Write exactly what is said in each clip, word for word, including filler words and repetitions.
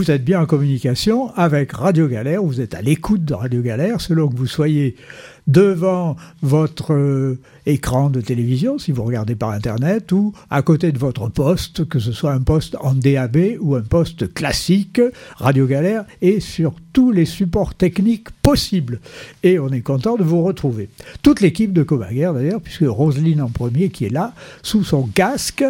vous êtes bien en communication avec Radio Galère, vous êtes à l'écoute de Radio Galère, selon que vous soyez devant votre euh, écran de télévision, si vous regardez par Internet, ou à côté de votre poste, que ce soit un poste en D A B ou un poste classique, Radio Galère est sur tous les supports techniques possibles. Et on est content de vous retrouver. Toute l'équipe de Comaguerre, d'ailleurs, puisque Roselyne en premier qui est là, sous son casque,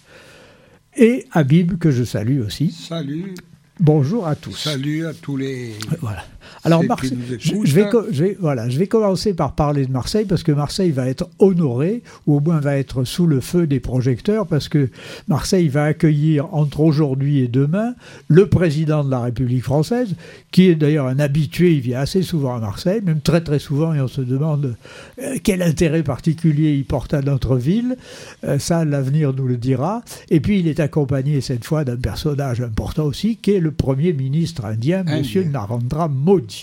et Habib, que je salue aussi. Salut. Bonjour à tous. Salut à tous les... Voilà. Alors, Marse- je, je, vais, je, vais, voilà, je vais commencer par parler de Marseille, parce que Marseille va être honoré, ou au moins va être sous le feu des projecteurs, parce que Marseille va accueillir, entre aujourd'hui et demain, le président de la République française, qui est d'ailleurs un habitué, il vient assez souvent à Marseille, même très très souvent, et on se demande euh, quel intérêt particulier il porte à notre ville. Euh, ça, l'avenir nous le dira. Et puis, il est accompagné cette fois d'un personnage important aussi, qui est le Premier ministre indien, M. Narendra Modi.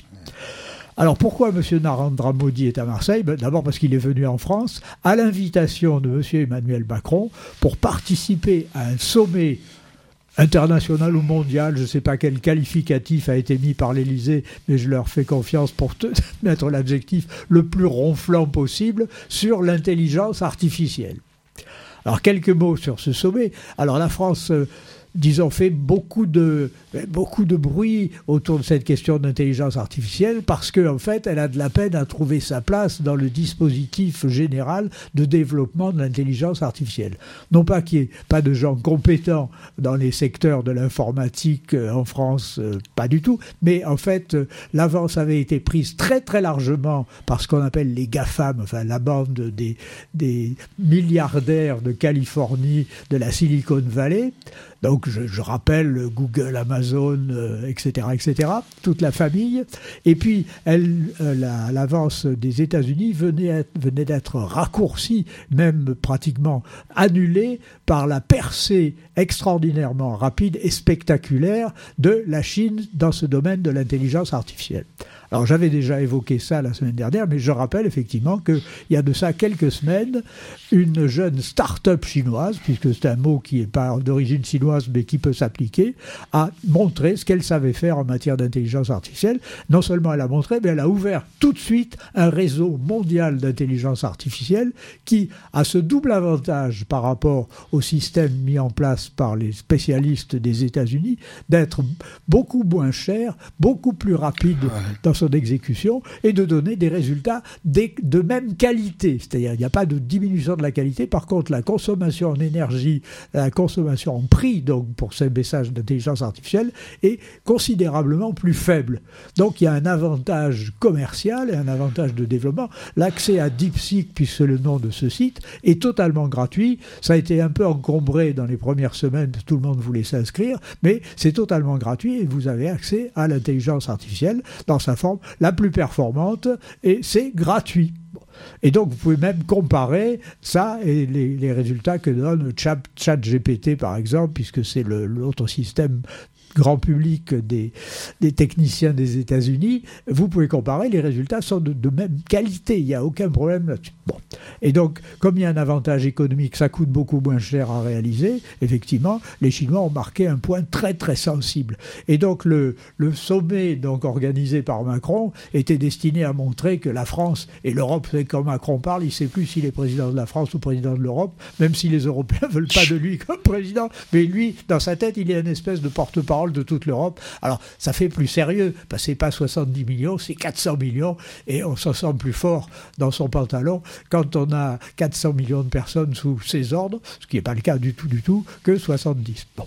Alors pourquoi M. Narendra Modi est à Marseille ? Ben, d'abord parce qu'il est venu en France à l'invitation de M. Emmanuel Macron pour participer à un sommet international ou mondial, je ne sais pas quel qualificatif a été mis par l'Élysée, mais je leur fais confiance pour te mettre l'adjectif le plus ronflant possible, sur l'intelligence artificielle. Alors quelques mots sur ce sommet. Alors la France... Euh, disons, fait beaucoup de, beaucoup de bruit autour de cette question d'intelligence artificielle parce qu'en en fait, elle a de la peine à trouver sa place dans le dispositif général de développement de l'intelligence artificielle. Non pas qu'il n'y ait pas de gens compétents dans les secteurs de l'informatique en France, euh, pas du tout, mais en fait, euh, l'avance avait été prise très très largement par ce qu'on appelle les GAFAM, enfin la bande des, des milliardaires de Californie, de la Silicon Valley. Donc, je, je rappelle Google, Amazon, euh, et cetera, et cetera, toute la famille. Et puis, elle, euh, la, l'avance des États-Unis venait, venait d'être raccourcie, même pratiquement annulée, par la percée extraordinairement rapide et spectaculaire de la Chine dans ce domaine de l'intelligence artificielle. Alors, j'avais déjà évoqué ça la semaine dernière, mais je rappelle effectivement qu'il y a de ça quelques semaines, une jeune start-up chinoise, puisque c'est un mot qui n'est pas d'origine chinoise, mais qui peut s'appliquer, a montré ce qu'elle savait faire en matière d'intelligence artificielle. Non seulement elle a montré, mais elle a ouvert tout de suite un réseau mondial d'intelligence artificielle qui a ce double avantage par rapport au système mis en place par les spécialistes des États-Unis, d'être beaucoup moins cher, beaucoup plus rapide dans son exécution et de donner des résultats de même qualité. C'est-à-dire, il n'y a pas de diminution de la qualité. Par contre, la consommation en énergie, la consommation en prix, donc pour ces messages d'intelligence artificielle, est considérablement plus faible. Donc, il y a un avantage commercial et un avantage de développement. L'accès à DeepSeek, puisque c'est le nom de ce site, est totalement gratuit. Ça a été un peu encombré dans les premières semaines, tout le monde voulait s'inscrire, mais c'est totalement gratuit et vous avez accès à l'intelligence artificielle dans sa forme la plus performante et c'est gratuit. Et donc, vous pouvez même comparer ça et les, les résultats que donne ChatGPT, par exemple, puisque c'est le, l'autre système grand public des, des techniciens des États-Unis. Vous pouvez comparer, les résultats sont de, de même qualité, il n'y a aucun problème là-dessus. Bon. Et donc, comme il y a un avantage économique, ça coûte beaucoup moins cher à réaliser, effectivement, les Chinois ont marqué un point très très sensible. Et donc, le, le sommet donc, organisé par Macron était destiné à montrer que la France et l'Europe, quand Macron parle, il ne sait plus s'il est président de la France ou président de l'Europe, même si les Européens ne veulent pas de lui comme président, mais lui, dans sa tête, il est une espèce de porte-parole de toute l'Europe. Alors, ça fait plus sérieux, parce que c'est pas soixante-dix millions, c'est quatre cents millions, et on s'en sent plus fort dans son pantalon quand on a quatre cents millions de personnes sous ses ordres, ce qui n'est pas le cas du tout, du tout, que soixante-dix. Bon.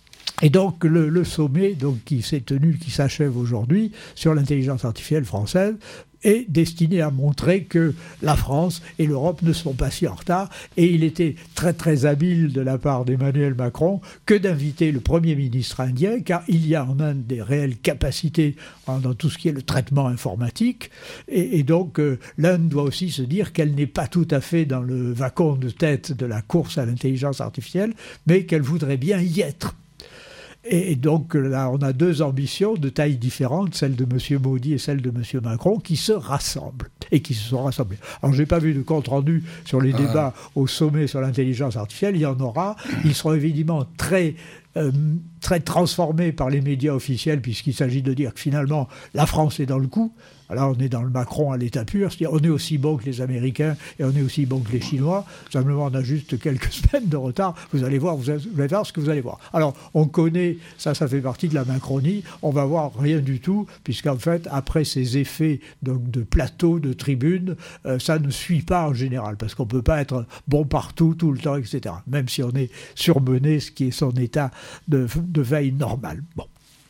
Et donc, le, le sommet donc, qui s'est tenu, qui s'achève aujourd'hui, sur l'intelligence artificielle française, est destiné à montrer que la France et l'Europe ne sont pas si en retard. Et il était très très habile de la part d'Emmanuel Macron que d'inviter le Premier ministre indien, car il y a en Inde des réelles capacités dans tout ce qui est le traitement informatique. Et, et donc euh, l'Inde doit aussi se dire qu'elle n'est pas tout à fait dans le wagon de tête de la course à l'intelligence artificielle, mais qu'elle voudrait bien y être. Et donc là, on a deux ambitions de taille différente, celle de M. Modi et celle de M. Macron, qui se rassemblent et qui se sont rassemblés. Alors, je n'ai pas vu de compte-rendu sur les débats ah. au sommet sur l'intelligence artificielle. Il y en aura. Ils seront évidemment très... Euh, très transformé par les médias officiels, puisqu'il s'agit de dire que finalement la France est dans le coup. Alors on est dans le Macron à l'état pur, c'est-à-dire on est aussi bon que les Américains et on est aussi bon que les Chinois. Simplement on a juste quelques semaines de retard. Vous allez voir, vous allez voir ce que vous allez voir. Alors on connaît, ça, ça fait partie de la Macronie. On va voir rien du tout, puisqu'en fait après ces effets donc, de plateau, de tribune, euh, ça ne suit pas en général, parce qu'on ne peut pas être bon partout, tout le temps, et cetera. Même si on est surmené, ce qui est son état de, de veille normal. Bon.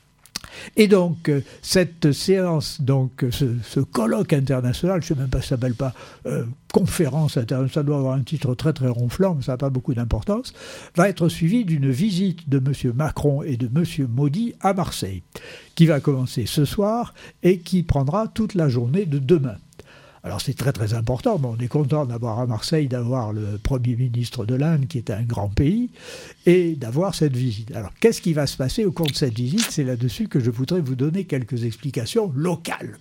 Et donc, euh, cette séance, donc, ce, ce colloque international, je ne sais même pas si ça ne s'appelle pas euh, conférence internationale, ça doit avoir un titre très très ronflant, mais ça n'a pas beaucoup d'importance, va être suivie d'une visite de M. Macron et de M. Modi à Marseille, qui va commencer ce soir et qui prendra toute la journée de demain. Alors c'est très très important, mais on est content d'avoir à Marseille, d'avoir le Premier ministre de l'Inde, qui est un grand pays, et d'avoir cette visite. Alors qu'est-ce qui va se passer au cours de cette visite ? C'est là-dessus que je voudrais vous donner quelques explications locales.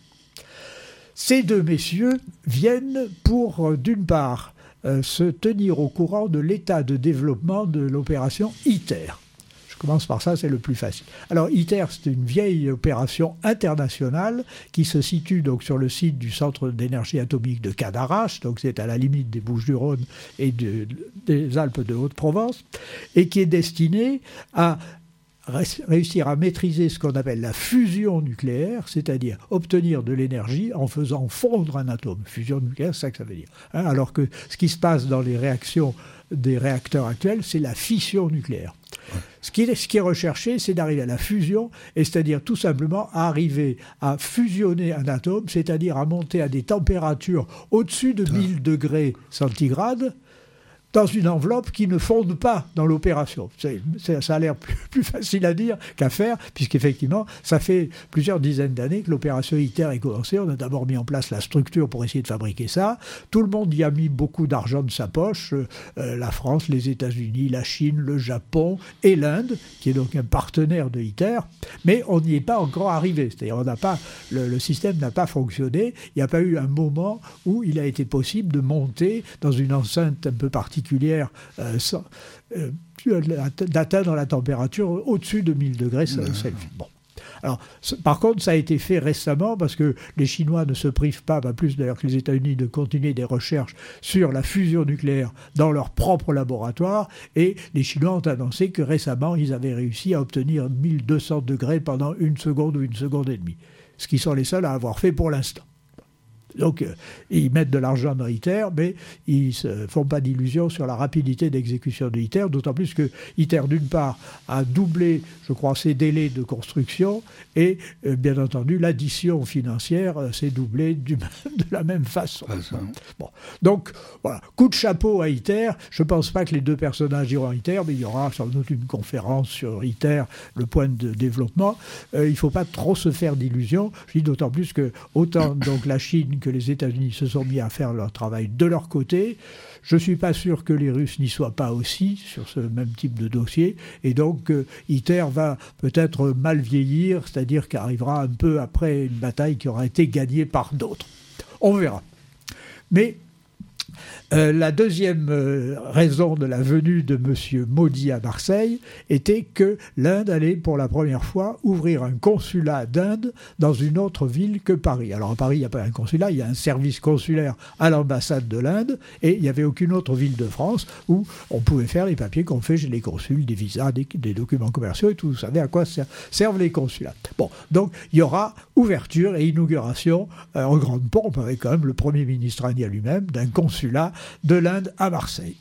Ces deux messieurs viennent pour, d'une part, euh, se tenir au courant de l'état de développement de l'opération ITER. Je commence par ça, c'est le plus facile. Alors ITER, c'est une vieille opération internationale qui se situe donc sur le site du centre d'énergie atomique de Cadarache, donc c'est à la limite des Bouches-du-Rhône et de, des Alpes de Haute-Provence, et qui est destinée à réussir à maîtriser ce qu'on appelle la fusion nucléaire, c'est-à-dire obtenir de l'énergie en faisant fondre un atome. Fusion nucléaire, c'est ça que ça veut dire. Hein, alors que ce qui se passe dans les réactions des réacteurs actuels, c'est la fission nucléaire. Ouais. Ce, qui est, ce qui est recherché, c'est d'arriver à la fusion, et c'est-à-dire tout simplement arriver à fusionner un atome, c'est-à-dire à monter à des températures au-dessus de mille degrés centigrades, dans une enveloppe qui ne fonde pas dans l'opération. C'est, c'est, ça a l'air plus, plus facile à dire qu'à faire, puisqu'effectivement, ça fait plusieurs dizaines d'années que l'opération ITER est commencée. On a d'abord mis en place la structure pour essayer de fabriquer ça. Tout le monde y a mis beaucoup d'argent de sa poche. Euh, la France, les États-Unis, la Chine, le Japon et l'Inde, qui est donc un partenaire de ITER. Mais on n'y est pas encore arrivé. C'est-à-dire on n'a pas, le, le système n'a pas fonctionné. Il n'y a pas eu un moment où il a été possible de monter dans une enceinte un peu particulière particulière euh, sans, euh, d'atteindre la température au-dessus de mille degrés Celsius. Bon. Alors, par contre, ça a été fait récemment parce que les Chinois ne se privent pas, pas plus d'ailleurs que les États-Unis, de continuer des recherches sur la fusion nucléaire dans leur propre laboratoire. Et les Chinois ont annoncé que récemment, ils avaient réussi à obtenir mille deux cents degrés pendant une seconde ou une seconde et demie. Ce qui sont les seuls à avoir fait pour l'instant. Donc, euh, ils mettent de l'argent dans ITER, mais ils ne se font pas d'illusions sur la rapidité d'exécution de ITER, d'autant plus que ITER, d'une part, a doublé, je crois, ses délais de construction, et, euh, bien entendu, l'addition financière euh, s'est doublée du, de la même façon. Bon. Donc, voilà, coup de chapeau à ITER. Je ne pense pas que les deux personnages iront à ITER, mais il y aura sans doute une conférence sur ITER, le point de développement. Euh, il ne faut pas trop se faire d'illusions. Je dis d'autant plus que, autant donc la Chine que les États-Unis se sont mis à faire leur travail de leur côté. Je ne suis pas sûr que les Russes n'y soient pas aussi sur ce même type de dossier. Et donc, euh, ITER va peut-être mal vieillir, c'est-à-dire qu'arrivera un peu après une bataille qui aura été gagnée par d'autres. On verra. Mais Euh, la deuxième euh, raison de la venue de M. Modi à Marseille était que l'Inde allait pour la première fois ouvrir un consulat d'Inde dans une autre ville que Paris. Alors à Paris, il n'y a pas un consulat, il y a un service consulaire à l'ambassade de l'Inde et il n'y avait aucune autre ville de France où on pouvait faire les papiers qu'on fait chez les consuls, des visas, des, des documents commerciaux et tout. Vous savez à quoi servent les consulats. Bon, donc il y aura ouverture et inauguration euh, en grande pompe avec quand même le Premier ministre indien lui-même d'un consulat de l'Inde à Marseille.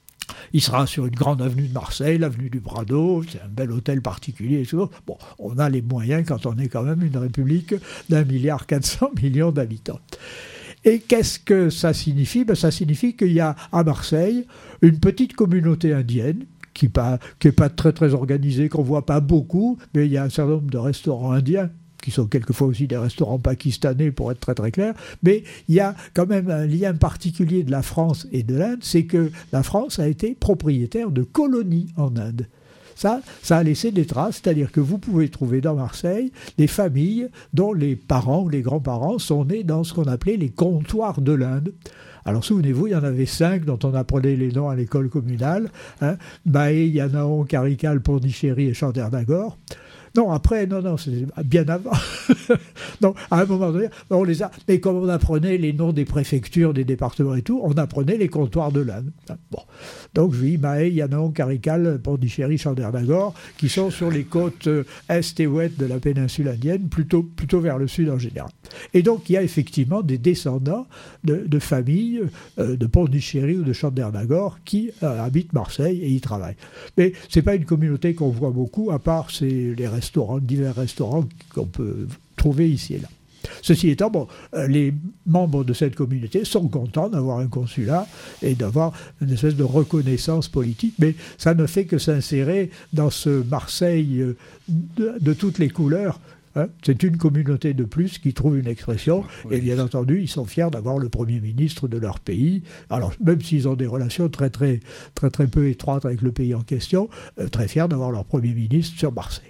Il sera sur une grande avenue de Marseille, l'avenue du Prado, c'est un bel hôtel particulier et tout. Bon, on a les moyens quand on est quand même une république d'un milliard quatre cents millions d'habitants. Et qu'est-ce que ça signifie ? Ben, ça signifie qu'il y a à Marseille une petite communauté indienne qui n'est pas, qui est pas très très organisée, qu'on ne voit pas beaucoup, mais il y a un certain nombre de restaurants indiens qui sont quelquefois aussi des restaurants pakistanais, pour être très très clair, mais il y a quand même un lien particulier de la France et de l'Inde, c'est que la France a été propriétaire de colonies en Inde. Ça, ça a laissé des traces, c'est-à-dire que vous pouvez trouver dans Marseille des familles dont les parents ou les grands-parents sont nés dans ce qu'on appelait les comptoirs de l'Inde. Alors souvenez-vous, il y en avait cinq dont on apprenait les noms à l'école communale, hein, Baé, Yanaon, Carical, Pondichéry et Chandernagor. Non, après, non, non, c'est bien avant. Donc, à un moment donné, on les a. Mais comme on apprenait les noms des préfectures, des départements et tout, on apprenait les comptoirs de l'Inde. Bon. Donc, je dis Mahé, Yanaon, Carical, Pondichéry, Chandernagor, qui sont sur les côtes est et ouest de la péninsule indienne, plutôt, plutôt vers le sud en général. Et donc, il y a effectivement des descendants de, de familles euh, de Pondichéry ou de Chandernagor qui euh, habitent Marseille et y travaillent. Mais ce n'est pas une communauté qu'on voit beaucoup, à part c'est les restaurants, divers restaurants qu'on peut trouver ici et là. Ceci étant, bon, les membres de cette communauté sont contents d'avoir un consulat et d'avoir une espèce de reconnaissance politique, mais ça ne fait que s'insérer dans ce Marseille de, de toutes les couleurs. Hein. C'est une communauté de plus qui trouve une expression, oui. Et bien entendu, ils sont fiers d'avoir le Premier ministre de leur pays. Alors, même s'ils ont des relations très, très, très, très peu étroites avec le pays en question, euh, très fiers d'avoir leur Premier ministre sur Marseille.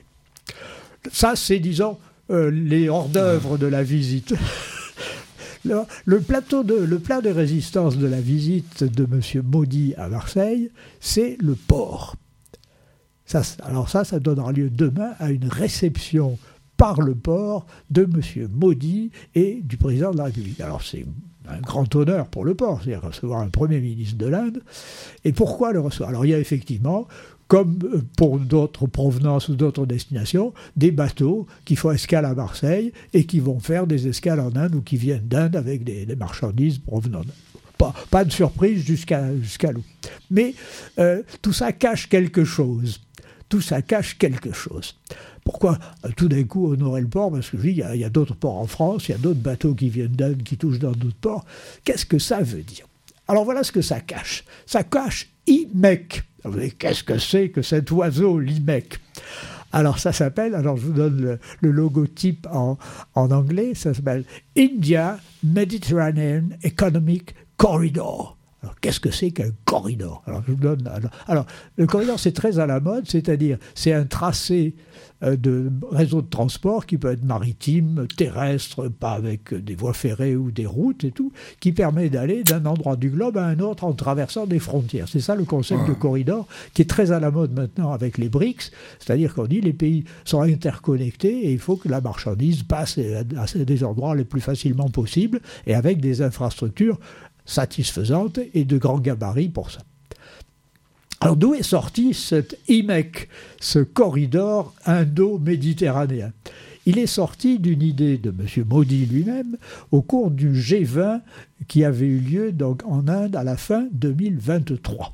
Ça, c'est, disons, euh, les hors-d'œuvre de la visite. le, le, plateau de, le plat de résistance de la visite de M. Maudy à Marseille, c'est le port. Ça, alors ça, ça donnera lieu demain à une réception par le port de M. Maudy et du président de la République. Alors c'est un grand honneur pour le port, c'est-à-dire recevoir un Premier ministre de l'Inde. Et pourquoi le recevoir ? Alors il y a effectivement, comme pour d'autres provenances ou d'autres destinations, des bateaux qui font escale à Marseille et qui vont faire des escales en Inde ou qui viennent d'Inde avec des, des marchandises provenant d'Inde. Pas, pas de surprise jusqu'à, jusqu'à nous. Mais euh, tout ça cache quelque chose. Tout ça cache quelque chose. Pourquoi tout d'un coup honorer le port ? Parce que je dis, il y a, il y a d'autres ports en France, il y a d'autres bateaux qui viennent d'Inde, qui touchent dans d'autres ports. Qu'est-ce que ça veut dire ? Alors voilà ce que ça cache. Ça cache I M E C. Vous savez, qu'est-ce que c'est que cet oiseau, l'I M E C ? Alors ça s'appelle, alors je vous donne le, le logotype en, en anglais, ça s'appelle India Mediterranean Economic Corridor. Alors, qu'est-ce que c'est qu'un corridor ? Alors, je vous donne. Alors, alors, le corridor, c'est très à la mode, c'est-à-dire, c'est un tracé euh, de réseau de transport qui peut être maritime, terrestre, pas avec des voies ferrées ou des routes et tout, qui permet d'aller d'un endroit du globe à un autre en traversant des frontières. C'est ça le concept de corridor, qui est très à la mode maintenant avec les B R I C S, c'est-à-dire qu'on dit les pays sont interconnectés et il faut que la marchandise passe à des endroits les plus facilement possible et avec des infrastructures satisfaisante et de grand gabarit pour ça. Alors d'où est sorti cet I M E C, ce corridor indo-méditerranéen ? Il est sorti d'une idée de M. Maudy lui-même au cours du G vingt qui avait eu lieu donc en Inde à la fin deux mille vingt-trois.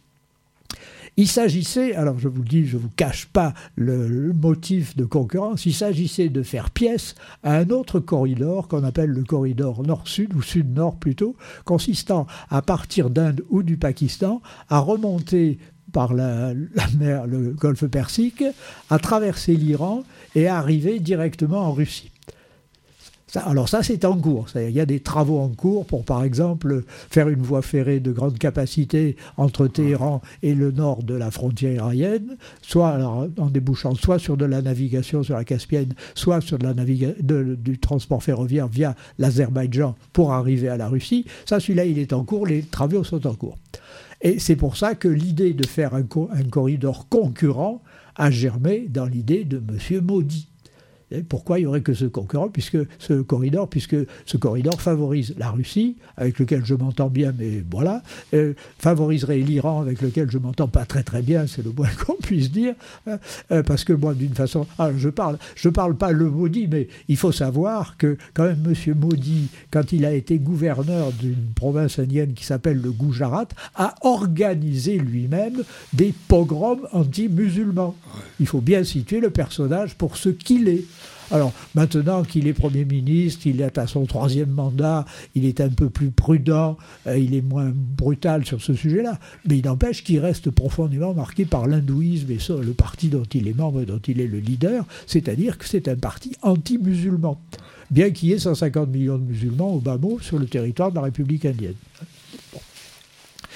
Il s'agissait, alors je vous le dis, je ne vous cache pas le, le motif de concurrence, il s'agissait de faire pièce à un autre corridor qu'on appelle le corridor nord-sud, ou sud-nord plutôt, consistant à partir d'Inde ou du Pakistan, à remonter par la, la mer, le golfe Persique, à traverser l'Iran et à arriver directement en Russie. Ça, alors ça, c'est en cours. Il y a des travaux en cours pour, par exemple, faire une voie ferrée de grande capacité entre Téhéran et le nord de la frontière iranienne, soit alors, en débouchant soit sur de la navigation sur la Caspienne, soit sur de la naviga- de, du transport ferroviaire via l'Azerbaïdjan pour arriver à la Russie. Ça, celui-là, il est en cours, les travaux sont en cours. Et c'est pour ça que l'idée de faire un, co- un corridor concurrent a germé dans l'idée de M. Maudy. Pourquoi il n'y aurait que ce concurrent, puisque ce corridor, puisque ce corridor favorise la Russie, avec lequel je m'entends bien, mais voilà, euh, favoriserait l'Iran, avec lequel je m'entends pas très très bien, c'est le moins qu'on puisse dire, hein, euh, parce que moi, d'une façon, ah, je parle, je parle pas le Maudy, mais il faut savoir que quand même M. Maudy, quand il a été gouverneur d'une province indienne qui s'appelle le Gujarat, a organisé lui-même des pogroms anti-musulmans. Il faut bien situer le personnage pour ce qu'il est. Alors, maintenant qu'il est Premier ministre, il est à son troisième mandat, il est un peu plus prudent, euh, il est moins brutal sur ce sujet-là, mais il n'empêche qu'il reste profondément marqué par l'hindouisme et ça, le parti dont il est membre et dont il est le leader, c'est-à-dire que c'est un parti anti-musulman, bien qu'il y ait cent cinquante millions de musulmans au bas mot sur le territoire de la République indienne. Bon.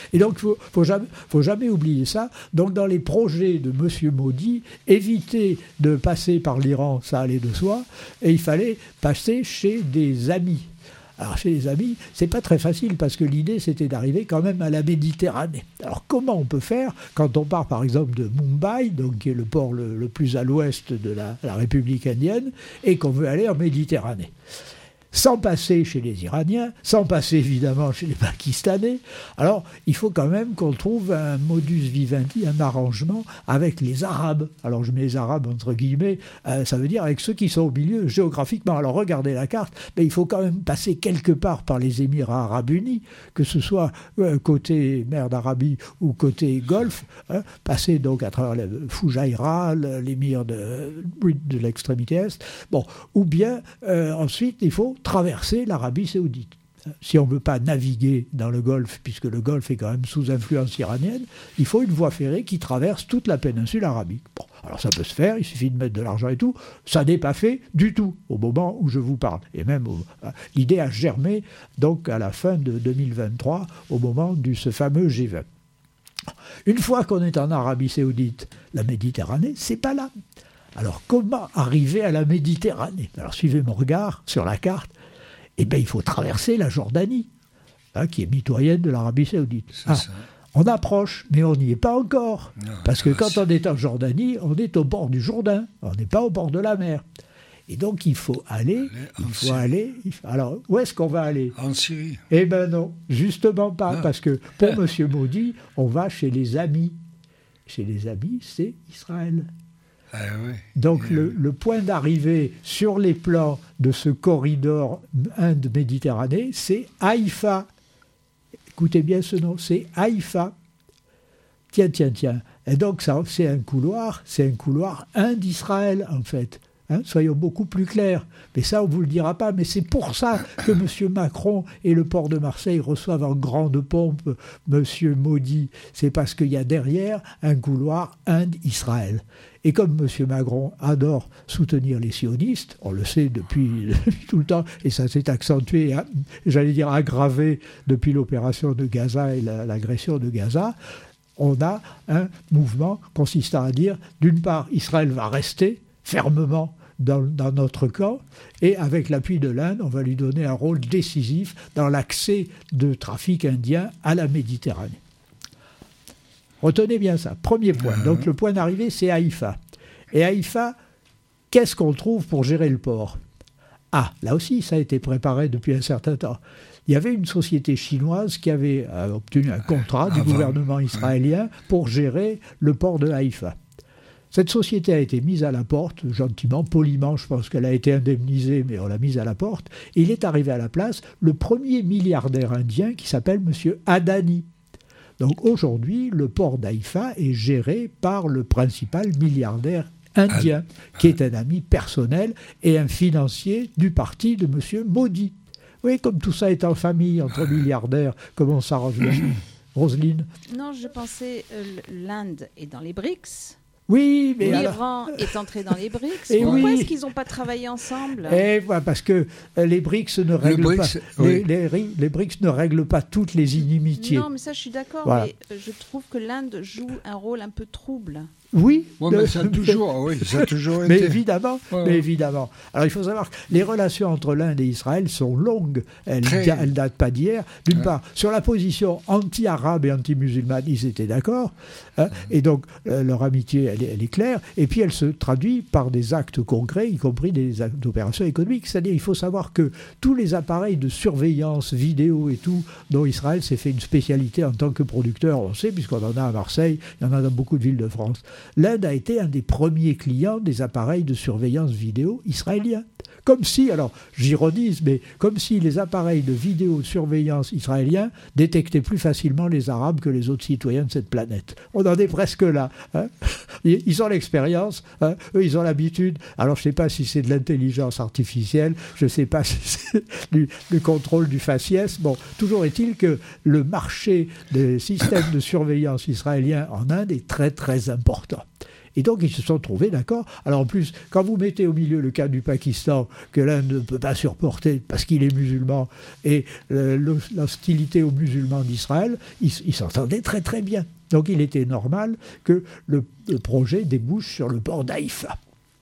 Et donc, il ne faut, faut, jamais, faut jamais oublier ça. Donc, dans les projets de M. Modi, éviter de passer par l'Iran, ça allait de soi, et il fallait passer chez des amis. Alors, chez les amis, c'est pas très facile parce que l'idée, c'était d'arriver quand même à la Méditerranée. Alors, comment on peut faire quand on part, par exemple, de Mumbai, donc, qui est le port le, le plus à l'ouest de la, la République indienne, et qu'on veut aller en Méditerranée ? Sans passer chez les Iraniens, sans passer évidemment chez les Pakistanais. Alors, il faut quand même qu'on trouve un modus vivendi, un arrangement avec les Arabes. Alors, je mets les Arabes entre guillemets, euh, ça veut dire avec ceux qui sont au milieu géographiquement. Alors, regardez la carte, mais il faut quand même passer quelque part par les Émirats Arabes Unis, que ce soit euh, côté mer d'Arabie ou côté Golfe, hein, passer donc à travers le Foujaïra, l'émir de, de l'extrémité est, bon, ou bien euh, ensuite, il faut traverser l'Arabie Saoudite. Si on ne veut pas naviguer dans le Golfe, puisque le Golfe est quand même sous influence iranienne, il faut une voie ferrée qui traverse toute la péninsule arabique. Bon, alors ça peut se faire, il suffit de mettre de l'argent et tout. Ça n'est pas fait du tout au moment où je vous parle. Et même, au, l'idée a germé donc à la fin de deux mille vingt-trois, au moment de ce fameux G vingt. Une fois qu'on est en Arabie Saoudite, la Méditerranée, c'est pas là. Alors, comment arriver à la Méditerranée ? Alors, suivez mon regard sur la carte. Eh bien, il faut traverser la Jordanie, hein, qui est mitoyenne de l'Arabie Saoudite. Ah, on approche, mais on n'y est pas encore. Non, parce que quand c'est... on est en Jordanie, on est au bord du Jourdain. On n'est pas au bord de la mer. Et donc, il faut aller, aller il faut Syrie. aller... Il faut... Alors, où est-ce qu'on va aller ? En Syrie. Eh bien non, justement pas. Ah. Parce que pour ah. M. Modi, on va chez les amis. Chez les amis, c'est Israël. Ah oui. Donc oui. le, le point d'arrivée sur les plans de ce corridor Inde-Méditerranée, c'est Haïfa. Écoutez bien ce nom, c'est Haïfa. Tiens, tiens, tiens. Et donc ça, c'est un couloir, c'est un couloir Inde-Israël en fait. Hein, soyons beaucoup plus clairs. Mais ça, on ne vous le dira pas. Mais c'est pour ça que M. Macron et le port de Marseille reçoivent en grande pompe M. Modi. C'est parce qu'il y a derrière un couloir Inde-Israël. Et comme M. Macron adore soutenir les sionistes, on le sait depuis, depuis tout le temps, et ça s'est accentué, hein, j'allais dire aggravé depuis l'opération de Gaza et la, l'agression de Gaza, on a un mouvement consistant à dire, d'une part, Israël va rester fermement dans, dans notre camp, et avec l'appui de l'Inde, on va lui donner un rôle décisif dans l'accès de trafic indien à la Méditerranée. Retenez bien ça, premier point. Donc le point d'arrivée, c'est Haïfa. Et Haïfa, qu'est-ce qu'on trouve pour gérer le port ? Ah, là aussi, ça a été préparé depuis un certain temps. Il y avait une société chinoise qui avait euh, obtenu un contrat du gouvernement israélien pour gérer le port de Haïfa. Cette société a été mise à la porte, gentiment, poliment, je pense qu'elle a été indemnisée, mais on l'a mise à la porte. Et il est arrivé à la place le premier milliardaire indien qui s'appelle M. Adani. Donc aujourd'hui, le port d'Haïfa est géré par le principal milliardaire indien, qui est un ami personnel et un financier du parti de M. Modi. Vous voyez, comme tout ça est en famille, entre milliardaires, comment on s'arrange bien. Roselyne ? Non, je pensais euh, l'Inde est dans les BRICS. Oui, mais l'Iran alors... est entré dans les BRICS. Et pourquoi oui. est-ce qu'ils n'ont pas travaillé ensemble ? Et voilà, parce que les BRICS ne règlent BRICS, pas oui. les, les, les BRICS ne règlent pas toutes les inimitiés. Non, mais ça, je suis d'accord. Voilà. Mais je trouve que l'Inde joue un rôle un peu trouble. Oui, ouais, mais ça a toujours, oui, ça a toujours été. Mais évidemment, ouais, mais évidemment. Alors il faut savoir que les relations entre l'Inde et Israël sont longues. Elles ne datent pas d'hier. D'une ouais. part, sur la position anti-arabe et anti-musulmane, ils étaient d'accord. Hein, et donc euh, leur amitié, elle est, elle est claire. Et puis elle se traduit par des actes concrets, y compris des actes d'opérations économiques. C'est-à-dire, il faut savoir que tous les appareils de surveillance vidéo et tout, dont Israël s'est fait une spécialité en tant que producteur, on sait, puisqu'on en a à Marseille, il y en a dans beaucoup de villes de France. L'Inde a été un des premiers clients des appareils de surveillance vidéo israéliens. Comme si, alors j'ironise, mais comme si les appareils de vidéosurveillance israéliens détectaient plus facilement les Arabes que les autres citoyens de cette planète. On en est presque là. Hein. Ils ont l'expérience, hein. Eux ils ont l'habitude. Alors je ne sais pas si c'est de l'intelligence artificielle, je ne sais pas si c'est du, du contrôle du faciès. Bon, toujours est-il que le marché des systèmes de surveillance israéliens en Inde est très très important. Et donc, ils se sont trouvés d'accord. Alors, en plus, quand vous mettez au milieu le cas du Pakistan, que l'Inde ne peut pas supporter parce qu'il est musulman, et euh, l'hostilité aux musulmans d'Israël, ils, ils s'entendaient très très bien. Donc, il était normal que le, le projet débouche sur le port d'Haïfa.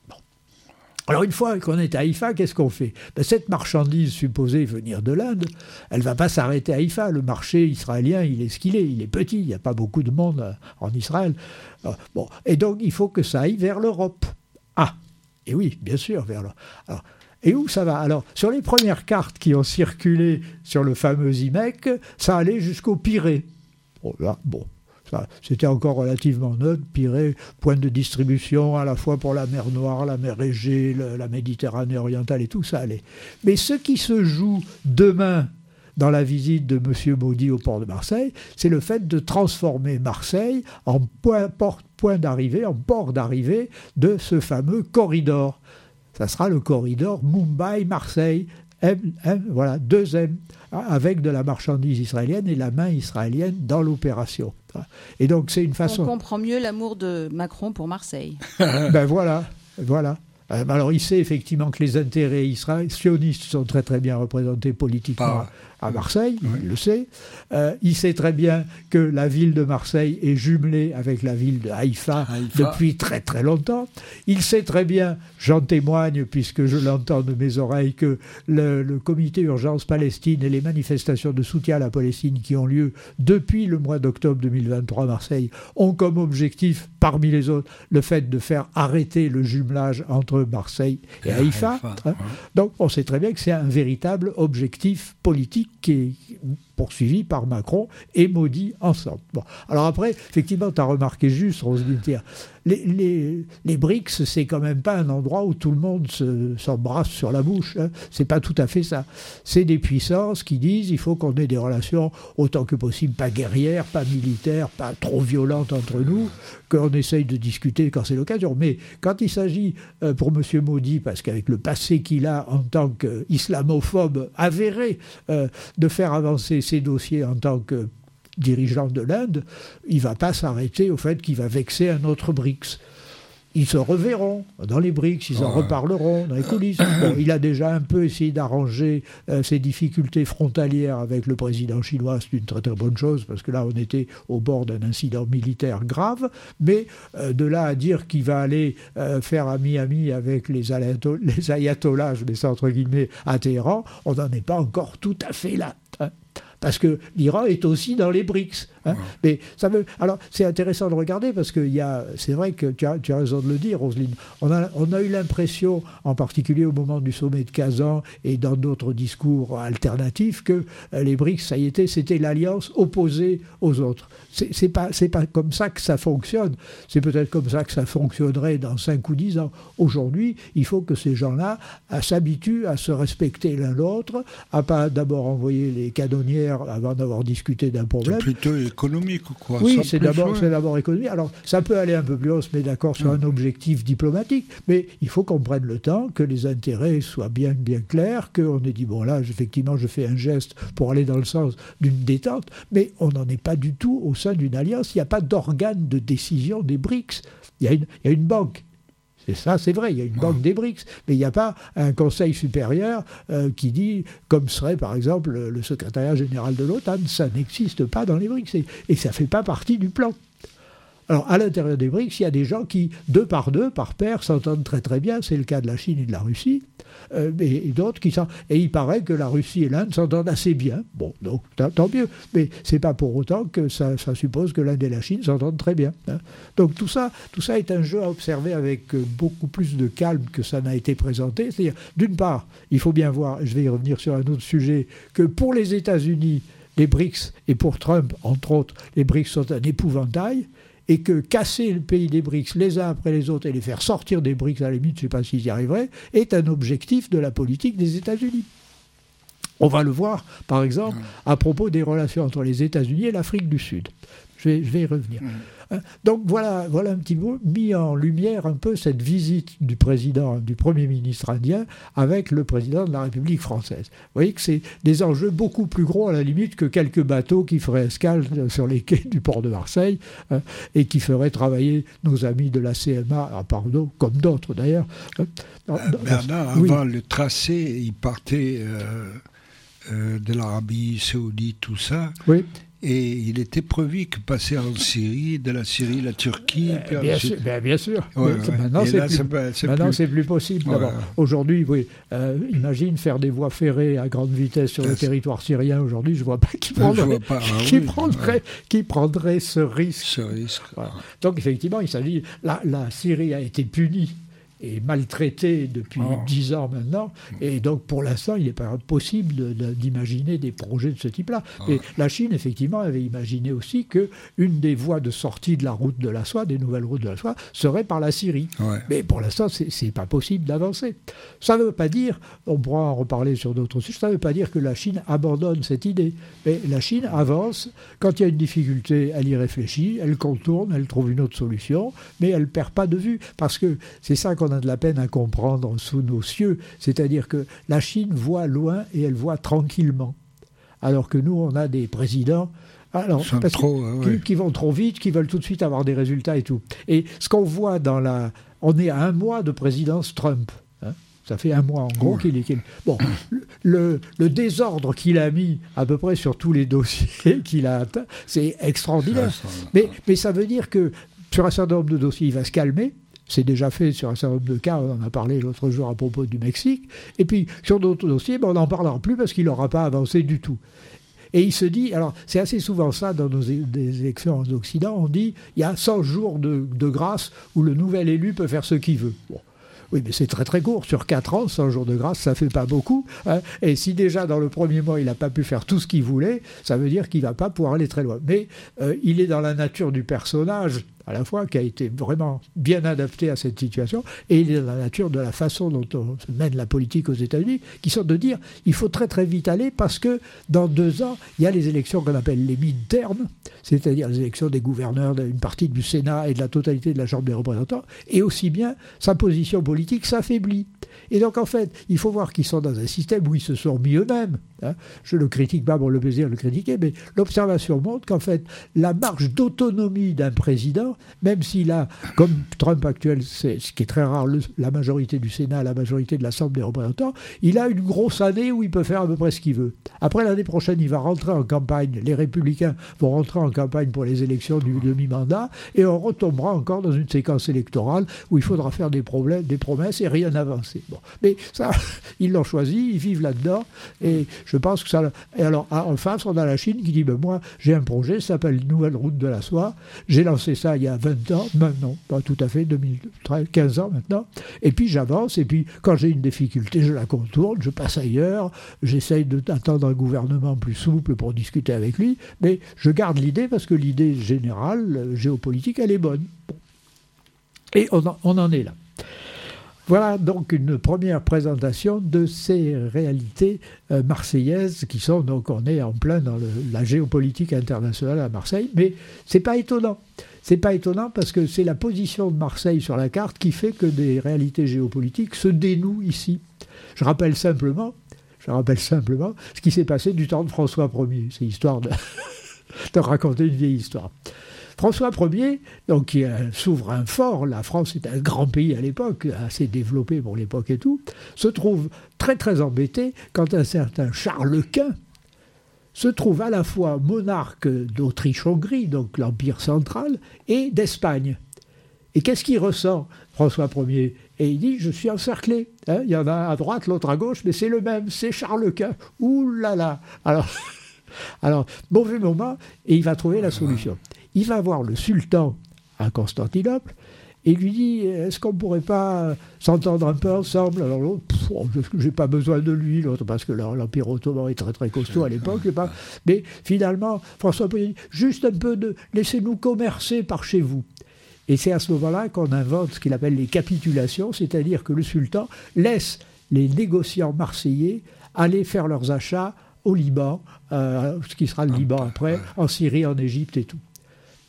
Alors une fois qu'on est à Haïfa, qu'est-ce qu'on fait? Ben, cette marchandise supposée venir de l'Inde, elle ne va pas s'arrêter à Haïfa. Le marché israélien, il est ce qu'il est, il est petit, il n'y a pas beaucoup de monde en Israël. Alors, bon, et donc il faut que ça aille vers l'Europe. Ah, et oui, bien sûr, vers l'Europe. Alors, et où ça va? Alors, sur les premières cartes qui ont circulé sur le fameux I M E C, ça allait jusqu'au Pirée. Bon, là, bon. C'était encore relativement neutre. Pirée, point de distribution à la fois pour la mer Noire, la mer Égée, la Méditerranée orientale et tout ça allait. Mais ce qui se joue demain dans la visite de M. Modi au port de Marseille, c'est le fait de transformer Marseille en point, port, point d'arrivée, en port d'arrivée de ce fameux corridor. Ça sera le corridor Mumbai-Marseille. M, M, voilà, deux M, avec de la marchandise israélienne et la main israélienne dans l'opération. Et donc c'est une façon... On comprend mieux l'amour de Macron pour Marseille. Ben voilà, voilà. Alors il sait effectivement que les intérêts israéliens sionistes sont très très bien représentés politiquement à Marseille, oui. Il le sait. Euh, il sait très bien que la ville de Marseille est jumelée avec la ville de Haïfa, Haïfa depuis très très longtemps. Il sait très bien, j'en témoigne puisque je l'entends de mes oreilles, que le, le comité Urgence Palestine et les manifestations de soutien à la Palestine qui ont lieu depuis le mois d'octobre deux mille vingt-trois à Marseille ont comme objectif, parmi les autres, le fait de faire arrêter le jumelage entre Marseille et, et Haïfa. Haïfa hein. Ouais. Donc on sait très bien que c'est un véritable objectif politique qui est poursuivi par Macron et Modi ensemble. Bon. Alors après, effectivement, tu as remarqué juste, Roselyne Thiers, les, les, les BRICS, c'est quand même pas un endroit où tout le monde se, s'embrasse sur la bouche. Hein. C'est pas tout à fait ça. C'est des puissances qui disent il faut qu'on ait des relations autant que possible, pas guerrières, pas militaires, pas trop violentes entre nous, qu'on essaye de discuter quand c'est l'occasion. Mais quand il s'agit euh, pour M. Modi, parce qu'avec le passé qu'il a en tant qu'islamophobe avéré, euh, de faire avancer ses dossiers en tant que dirigeant de l'Inde, il ne va pas s'arrêter au fait qu'il va vexer un autre BRICS. Ils se reverront dans les BRICS, ils en oh. reparleront dans les coulisses. Bon, il a déjà un peu essayé d'arranger euh, ses difficultés frontalières avec le président chinois, c'est une très très bonne chose, parce que là on était au bord d'un incident militaire grave, mais euh, de là à dire qu'il va aller euh, faire ami-ami avec les, ayato- les ayatollahs, je mets ça entre guillemets, à Téhéran, on n'en est pas encore tout à fait là. Hein. Parce que l'Iran est aussi dans les BRICS. Hein. Ouais. Mais ça veut... Alors, c'est intéressant de regarder parce que y a... c'est vrai que tu as, tu as raison de le dire, Roselyne. On a, on a eu l'impression, en particulier au moment du sommet de Kazan et dans d'autres discours alternatifs, que les BRICS, ça y était, c'était l'alliance opposée aux autres. C'est, c'est pas, c'est pas comme ça que ça fonctionne. C'est peut-être comme ça que ça fonctionnerait dans cinq ou dix ans. Aujourd'hui, il faut que ces gens-là s'habituent à se respecter l'un l'autre, à pas d'abord envoyer les canonnières avant d'avoir discuté d'un problème. C'est plutôt économique ou quoi? Oui, c'est d'abord, c'est d'abord économique. Alors, ça peut aller un peu plus haut, on se met d'accord sur un objectif diplomatique, mais il faut qu'on prenne le temps, que les intérêts soient bien, bien clairs, qu'on ait dit, bon là, effectivement, je fais un geste pour aller dans le sens d'une détente, mais on n'en est pas du tout au sein d'une alliance. Il n'y a pas d'organe de décision des BRICS. Il y a une, il y a une banque. C'est ça, c'est vrai, il y a une banque des BRICS, mais il n'y a pas un conseil supérieur euh, qui dit, comme serait par exemple le secrétariat général de l'OTAN, ça n'existe pas dans les BRICS, et, et ça ne fait pas partie du plan. Alors, à l'intérieur des BRICS, il y a des gens qui, deux par deux, par paire, s'entendent très très bien. C'est le cas de la Chine et de la Russie. Euh, et, et d'autres qui sont... Et il paraît que la Russie et l'Inde s'entendent assez bien. Bon, donc, tant mieux. Mais c'est pas pour autant que ça, ça suppose que l'Inde et la Chine s'entendent très bien. Hein. Donc, tout ça, tout ça est un jeu à observer avec beaucoup plus de calme que ça n'a été présenté. C'est-à-dire, d'une part, il faut bien voir, je vais y revenir sur un autre sujet, que pour les États-Unis, les BRICS, et pour Trump, entre autres, les BRICS sont un épouvantail. Et que casser le pays des BRICS les uns après les autres et les faire sortir des BRICS, à la limite, je ne sais pas s'ils y arriveraient, est un objectif de la politique des États-Unis. On va le voir, par exemple, à propos des relations entre les États-Unis et l'Afrique du Sud. Je vais, je vais y revenir. Mmh. Donc voilà, voilà un petit peu mis en lumière un peu cette visite du président, du Premier ministre indien avec le président de la République française. Vous voyez que c'est des enjeux beaucoup plus gros à la limite que quelques bateaux qui feraient escale sur les quais du port de Marseille hein, et qui feraient travailler nos amis de la C M A, ah, pardon, comme d'autres d'ailleurs. Euh, Bernard, oui. Avant le tracé, il partait euh, euh, de l'Arabie Saoudite, tout ça. Oui. Et il était prévu que passer en Syrie, de la Syrie, la Turquie. Euh, bien, sûr, bien, bien sûr. Ouais, ouais. Maintenant, c'est, là, plus, c'est, pas, c'est maintenant plus... c'est plus possible. Ouais. Aujourd'hui, oui, euh, imagine faire des voies ferrées à grande vitesse sur le territoire syrien. Aujourd'hui, je ne vois pas qui prendrait, pas, ah, qui, oui, prendrait, ouais. qui prendrait ce risque. Ce risque. Voilà. Donc, effectivement, il s'agit. La, la Syrie a été punie et maltraité depuis dix oh. ans maintenant, et donc pour l'instant, il n'est pas possible de, de, d'imaginer des projets de ce type-là. Oh. Et la Chine, effectivement, avait imaginé aussi qu'une des voies de sortie de la route de la soie, des nouvelles routes de la soie, serait par la Syrie. Ouais. Mais pour l'instant, c'est, c'est pas possible d'avancer. Ça ne veut pas dire, on pourra en reparler sur d'autres sujets, ça ne veut pas dire que la Chine abandonne cette idée. Mais la Chine avance, quand il y a une difficulté, elle y réfléchit, elle contourne, elle trouve une autre solution, mais elle ne perd pas de vue, parce que c'est ça qu'on a de la peine à comprendre sous nos cieux, c'est-à-dire que la Chine voit loin et elle voit tranquillement, alors que nous on a des présidents alors, parce trop, que, ouais. qui, qui vont trop vite, qui veulent tout de suite avoir des résultats et tout. Et ce qu'on voit dans la... On est à un mois de présidence Trump. Hein, ça fait un mois en gros qu'il est... Qu'il... Bon, le, le désordre qu'il a mis à peu près sur tous les dossiers qu'il a atteints, c'est extraordinaire. Ça, ça, mais, mais ça veut dire que sur un certain nombre de dossiers, il va se calmer. C'est déjà fait sur un certain nombre de cas, on en a parlé l'autre jour à propos du Mexique. Et puis, sur d'autres dossiers, ben, on n'en parlera plus parce qu'il n'aura pas avancé du tout. Et il se dit, alors c'est assez souvent ça dans nos des élections en Occident, on dit, il y a cent jours de, de grâce où le nouvel élu peut faire ce qu'il veut. Bon. Oui, mais c'est très très court. Sur quatre ans, cent jours de grâce, ça ne fait pas beaucoup. Hein. Et si déjà dans le premier mois, il n'a pas pu faire tout ce qu'il voulait, ça veut dire qu'il ne va pas pouvoir aller très loin. Mais euh, il est dans la nature du personnage, à la fois, qui a été vraiment bien adapté à cette situation, et il est dans la nature de la façon dont on mène la politique aux États-Unis, qui sont de dire il faut très très vite aller parce que dans deux ans, il y a les élections qu'on appelle les mid-terms, c'est-à-dire les élections des gouverneurs d'une partie du Sénat et de la totalité de la Chambre des représentants, et aussi bien sa position politique s'affaiblit. Et donc en fait, il faut voir qu'ils sont dans un système où ils se sont mis eux-mêmes. Hein. Je ne le critique pas pour le plaisir de le critiquer, mais l'observation montre qu'en fait, la marge d'autonomie d'un président, même s'il a, comme Trump actuel, c'est, ce qui est très rare, le, la majorité du Sénat, la majorité de la Chambre des représentants, il a une grosse année où il peut faire à peu près ce qu'il veut. Après, l'année prochaine, il va rentrer en campagne, les Républicains vont rentrer en campagne pour les élections du demi-mandat, et on retombera encore dans une séquence électorale où il faudra faire des, problèmes, des promesses et rien avancer. Bon. Mais ça, ils l'ont choisi, ils vivent là-dedans, et je pense que ça... Et alors, en face, on a la Chine qui dit, ben moi, j'ai un projet, ça s'appelle Nouvelle Route de la Soie, j'ai lancé ça il y a vingt ans, maintenant, pas tout à fait, deux mille treize, quinze ans maintenant, et puis j'avance, et puis quand j'ai une difficulté, je la contourne, je passe ailleurs, j'essaye d'attendre un gouvernement plus souple pour discuter avec lui, mais je garde l'idée parce que l'idée générale, géopolitique, elle est bonne. Bon. Et on en, on en est là. Voilà donc une première présentation de ces réalités euh, marseillaises qui sont, donc on est en plein dans le, la géopolitique internationale à Marseille, mais c'est pas étonnant. C'est pas étonnant parce que c'est la position de Marseille sur la carte qui fait que des réalités géopolitiques se dénouent ici. Je rappelle simplement, je rappelle simplement ce qui s'est passé du temps de François Ier. C'est histoire de, de raconter une vieille histoire. François Ier, donc, qui est un souverain fort, la France est un grand pays à l'époque, assez développé pour l'époque et tout, se trouve très très embêté quand un certain Charles Quint se trouve à la fois monarque d'Autriche-Hongrie, donc l'Empire central, et d'Espagne. Et qu'est-ce qu'il ressent, François Ier ? Et il dit, je suis encerclé. Hein, il y en a un à droite, l'autre à gauche, mais c'est le même, c'est Charles Quint. Ouh là là. Alors, alors, mauvais moment, et il va trouver la solution. Il va voir le sultan à Constantinople et lui dit, est-ce qu'on ne pourrait pas s'entendre un peu ensemble ? Alors l'autre, je n'ai pas besoin de lui, l'autre, parce que l'Empire ottoman est très très costaud à l'époque. Pas... Mais finalement, François Ier dit, juste un peu de, laissez-nous commercer par chez vous. Et c'est à ce moment-là qu'on invente ce qu'il appelle les capitulations, c'est-à-dire que le sultan laisse les négociants marseillais aller faire leurs achats au Liban, euh, ce qui sera le Liban après, en Syrie, en Égypte et tout.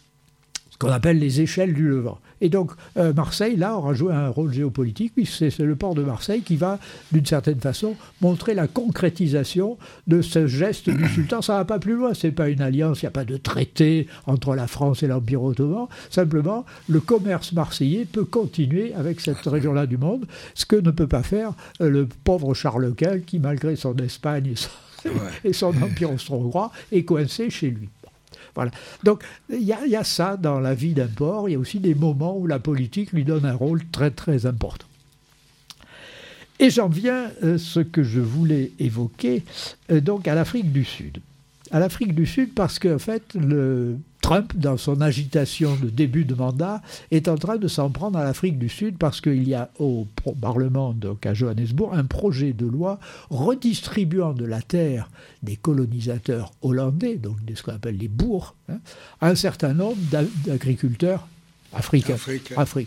qu'on appelle les échelles du Levant. Et donc, euh, Marseille, là, aura joué un rôle géopolitique, puisque c'est, c'est le port de Marseille qui va, d'une certaine façon, montrer la concrétisation de ce geste du sultan. Ça ne va pas plus loin, ce n'est pas une alliance, il n'y a pas de traité entre la France et l'Empire ottoman. Simplement, le commerce marseillais peut continuer avec cette région-là du monde, ce que ne peut pas faire euh, le pauvre Charles Quint, qui, malgré son Espagne et son, ouais. et son empire austro-hongrois, est coincé chez lui. Voilà. Donc, il y, y a ça dans la vie d'un port. Il y a aussi des moments où la politique lui donne un rôle très, très important. Et j'en viens à ce que je voulais évoquer, euh, donc à l'Afrique du Sud. À l'Afrique du Sud, parce qu'en fait, le Trump, dans son agitation de début de mandat, est en train de s'en prendre à l'Afrique du Sud parce qu'il y a au Parlement, donc à Johannesburg, un projet de loi redistribuant de la terre des colonisateurs hollandais, donc de ce qu'on appelle les boers, hein, à un certain nombre d'agriculteurs africains. Afrique. Afrique.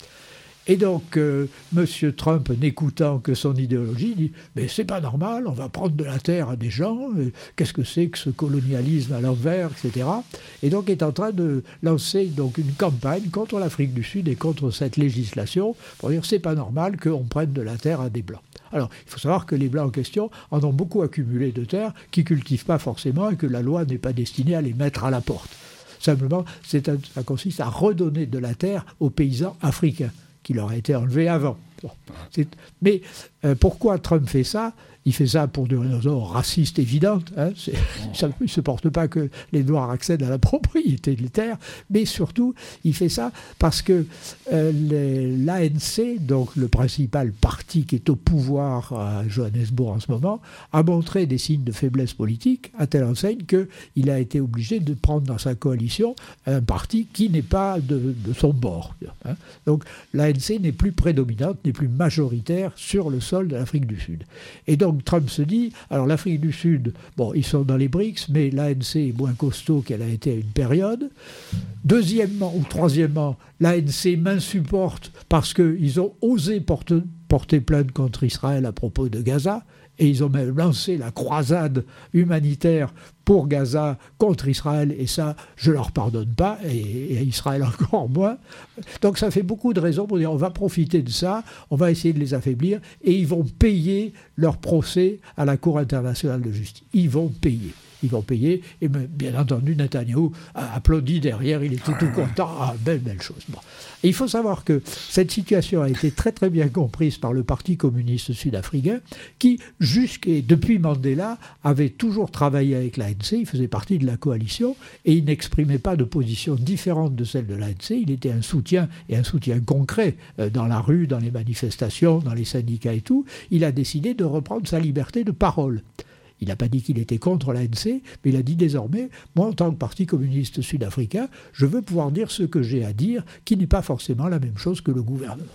Et donc, euh, M. Trump, n'écoutant que son idéologie, dit « Mais c'est pas normal, on va prendre de la terre à des gens, qu'est-ce que c'est que ce colonialisme à l'envers, et cetera » Et donc, est en train de lancer donc, une campagne contre l'Afrique du Sud et contre cette législation pour dire « C'est pas normal qu'on prenne de la terre à des Blancs ». Alors, il faut savoir que les Blancs en question en ont beaucoup accumulé de terre, qu'ils ne cultivent pas forcément et que la loi n'est pas destinée à les mettre à la porte. Simplement, c'est un, ça consiste à redonner de la terre aux paysans africains, qui leur a été enlevé avant. Bon. C'est... Mais euh, pourquoi Trump fait ça ? Il fait ça pour des raisons racistes évidentes. Hein. C'est... Ça ne supporte pas que les Noirs accèdent à la propriété des terres, mais surtout, il fait ça parce que euh, les, l'A N C, donc le principal parti qui est au pouvoir à Johannesburg en ce moment, a montré des signes de faiblesse politique à telle enseigne qu'il a été obligé de prendre dans sa coalition un parti qui n'est pas de, de son bord. Hein. Donc l'A N C n'est plus prédominante, n'est plus majoritaire sur le sol de l'Afrique du Sud. Et donc Trump se dit, alors l'Afrique du Sud, bon, ils sont dans les BRICS, mais l'A N C est moins costaud qu'elle a été à une période. Deuxièmement, ou troisièmement, l'A N C m'insupporte parce qu'ils ont osé porter, porter plainte contre Israël à propos de Gaza, et ils ont même lancé la croisade humanitaire pour Gaza contre Israël, et ça, je ne leur pardonne pas, et, et Israël encore moins. Donc ça fait beaucoup de raisons pour dire on va profiter de ça, on va essayer de les affaiblir, et ils vont payer leur procès à la Cour internationale de justice. Ils vont payer. Ils vont payer, et bien entendu, Netanyahou a applaudi derrière, il était tout content. Ah, belle, belle chose. Bon. Et il faut savoir que cette situation a été très très bien comprise par le Parti communiste sud-africain, qui, jusqu'à depuis Mandela, avait toujours travaillé avec l'A N C, il faisait partie de la coalition, et il n'exprimait pas de position différente de celle de l'A N C, il était un soutien, et un soutien concret, euh, dans la rue, dans les manifestations, dans les syndicats et tout. Il a décidé de reprendre sa liberté de parole. Il n'a pas dit qu'il était contre l'A N C, mais il a dit désormais, moi en tant que Parti communiste sud-africain, je veux pouvoir dire ce que j'ai à dire, qui n'est pas forcément la même chose que le gouvernement.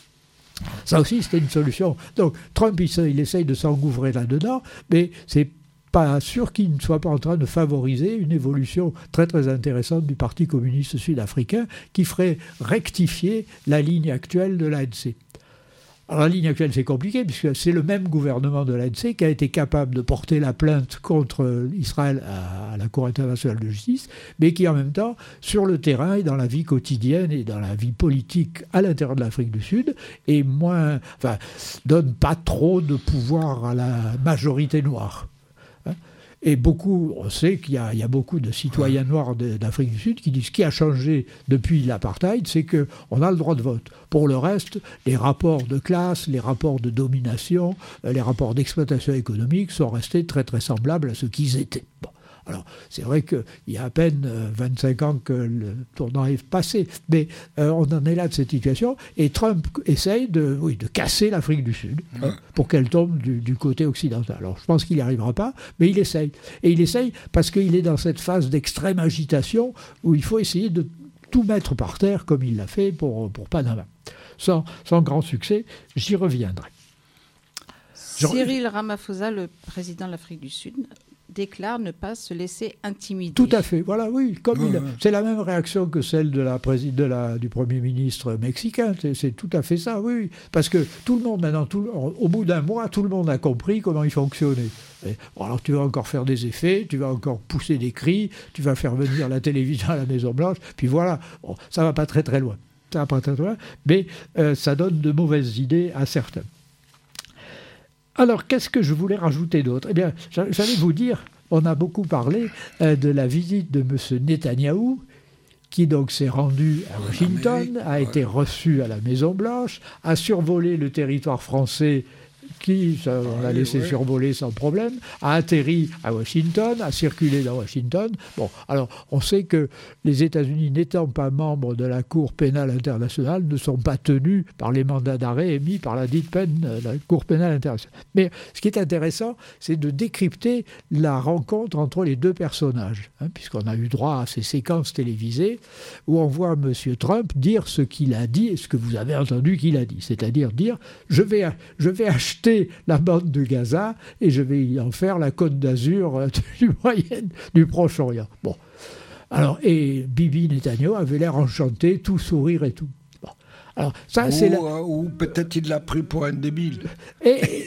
Ça aussi, c'était une solution. Donc Trump, il, il essaye de s'engouffrer là-dedans, mais c'est pas sûr qu'il ne soit pas en train de favoriser une évolution très très intéressante du Parti communiste sud-africain qui ferait rectifier la ligne actuelle de l'A N C. Alors la ligne actuelle, c'est compliqué, puisque c'est le même gouvernement de l'A N C qui a été capable de porter la plainte contre Israël à la Cour internationale de justice, mais qui en même temps, sur le terrain et dans la vie quotidienne et dans la vie politique à l'intérieur de l'Afrique du Sud, est moins, enfin, donne pas trop de pouvoir à la majorité noire. Et beaucoup, on sait qu'il y a, il y a beaucoup de citoyens noirs de, d'Afrique du Sud qui disent ce qui a changé depuis l'apartheid, c'est qu'on a le droit de vote. Pour le reste, les rapports de classe, les rapports de domination, les rapports d'exploitation économique sont restés très très semblables à ce qu'ils étaient. Bon. Alors, c'est vrai qu'il y a à peine vingt-cinq ans que le tournant est passé, mais euh, on en est là de cette situation, et Trump essaye de, oui, de casser l'Afrique du Sud, ouais. hein, pour qu'elle tombe du, du côté occidental. Alors, je pense qu'il n'y arrivera pas, mais il essaye. Et il essaye parce qu'il est dans cette phase d'extrême agitation où il faut essayer de tout mettre par terre, comme il l'a fait pour, pour Panama. Sans, sans grand succès, j'y reviendrai. Cyril Ramaphosa, le président de l'Afrique du Sud, déclare ne pas se laisser intimider. Tout à fait, voilà, oui. Comme ouais, il, ouais. C'est la même réaction que celle de la, de la, du Premier ministre mexicain. C'est, c'est tout à fait ça, oui, oui. Parce que tout le monde, maintenant, tout, au bout d'un mois, tout le monde a compris comment il fonctionnait. Et, bon, alors tu vas encore faire des effets, tu vas encore pousser des cris, tu vas faire venir la télévision à la Maison-Blanche, puis voilà, bon, ça ne va pas très très loin. Ça va pas très loin, mais euh, ça donne de mauvaises idées à certains. Alors, qu'est-ce que je voulais rajouter d'autre ? Eh bien, j'allais vous dire, on a beaucoup parlé euh, de la visite de M. Netanyahou, qui donc s'est rendu à Washington, a été reçu à la Maison-Blanche, a survolé le territoire français, qui, ça, on l'a laissé ouais. survoler sans problème, a atterri à Washington, a circulé dans Washington. Bon, alors, on sait que les États-Unis, n'étant pas membres de la Cour pénale internationale, ne sont pas tenus par les mandats d'arrêt émis par la dite peine, la Cour pénale internationale. Mais ce qui est intéressant, c'est de décrypter la rencontre entre les deux personnages, hein, puisqu'on a eu droit à ces séquences télévisées où on voit M. Trump dire ce qu'il a dit et ce que vous avez entendu qu'il a dit, c'est-à-dire dire « je vais, je vais acheter la bande de Gaza et je vais y en faire la Côte d'Azur du Moyen, du Proche-Orient. » Bon. Alors, et Bibi Netanyahu avait l'air enchanté, tout sourire et tout. Bon. Alors, ça, ou, c'est la... euh, ou peut-être il l'a pris pour un débile. Et,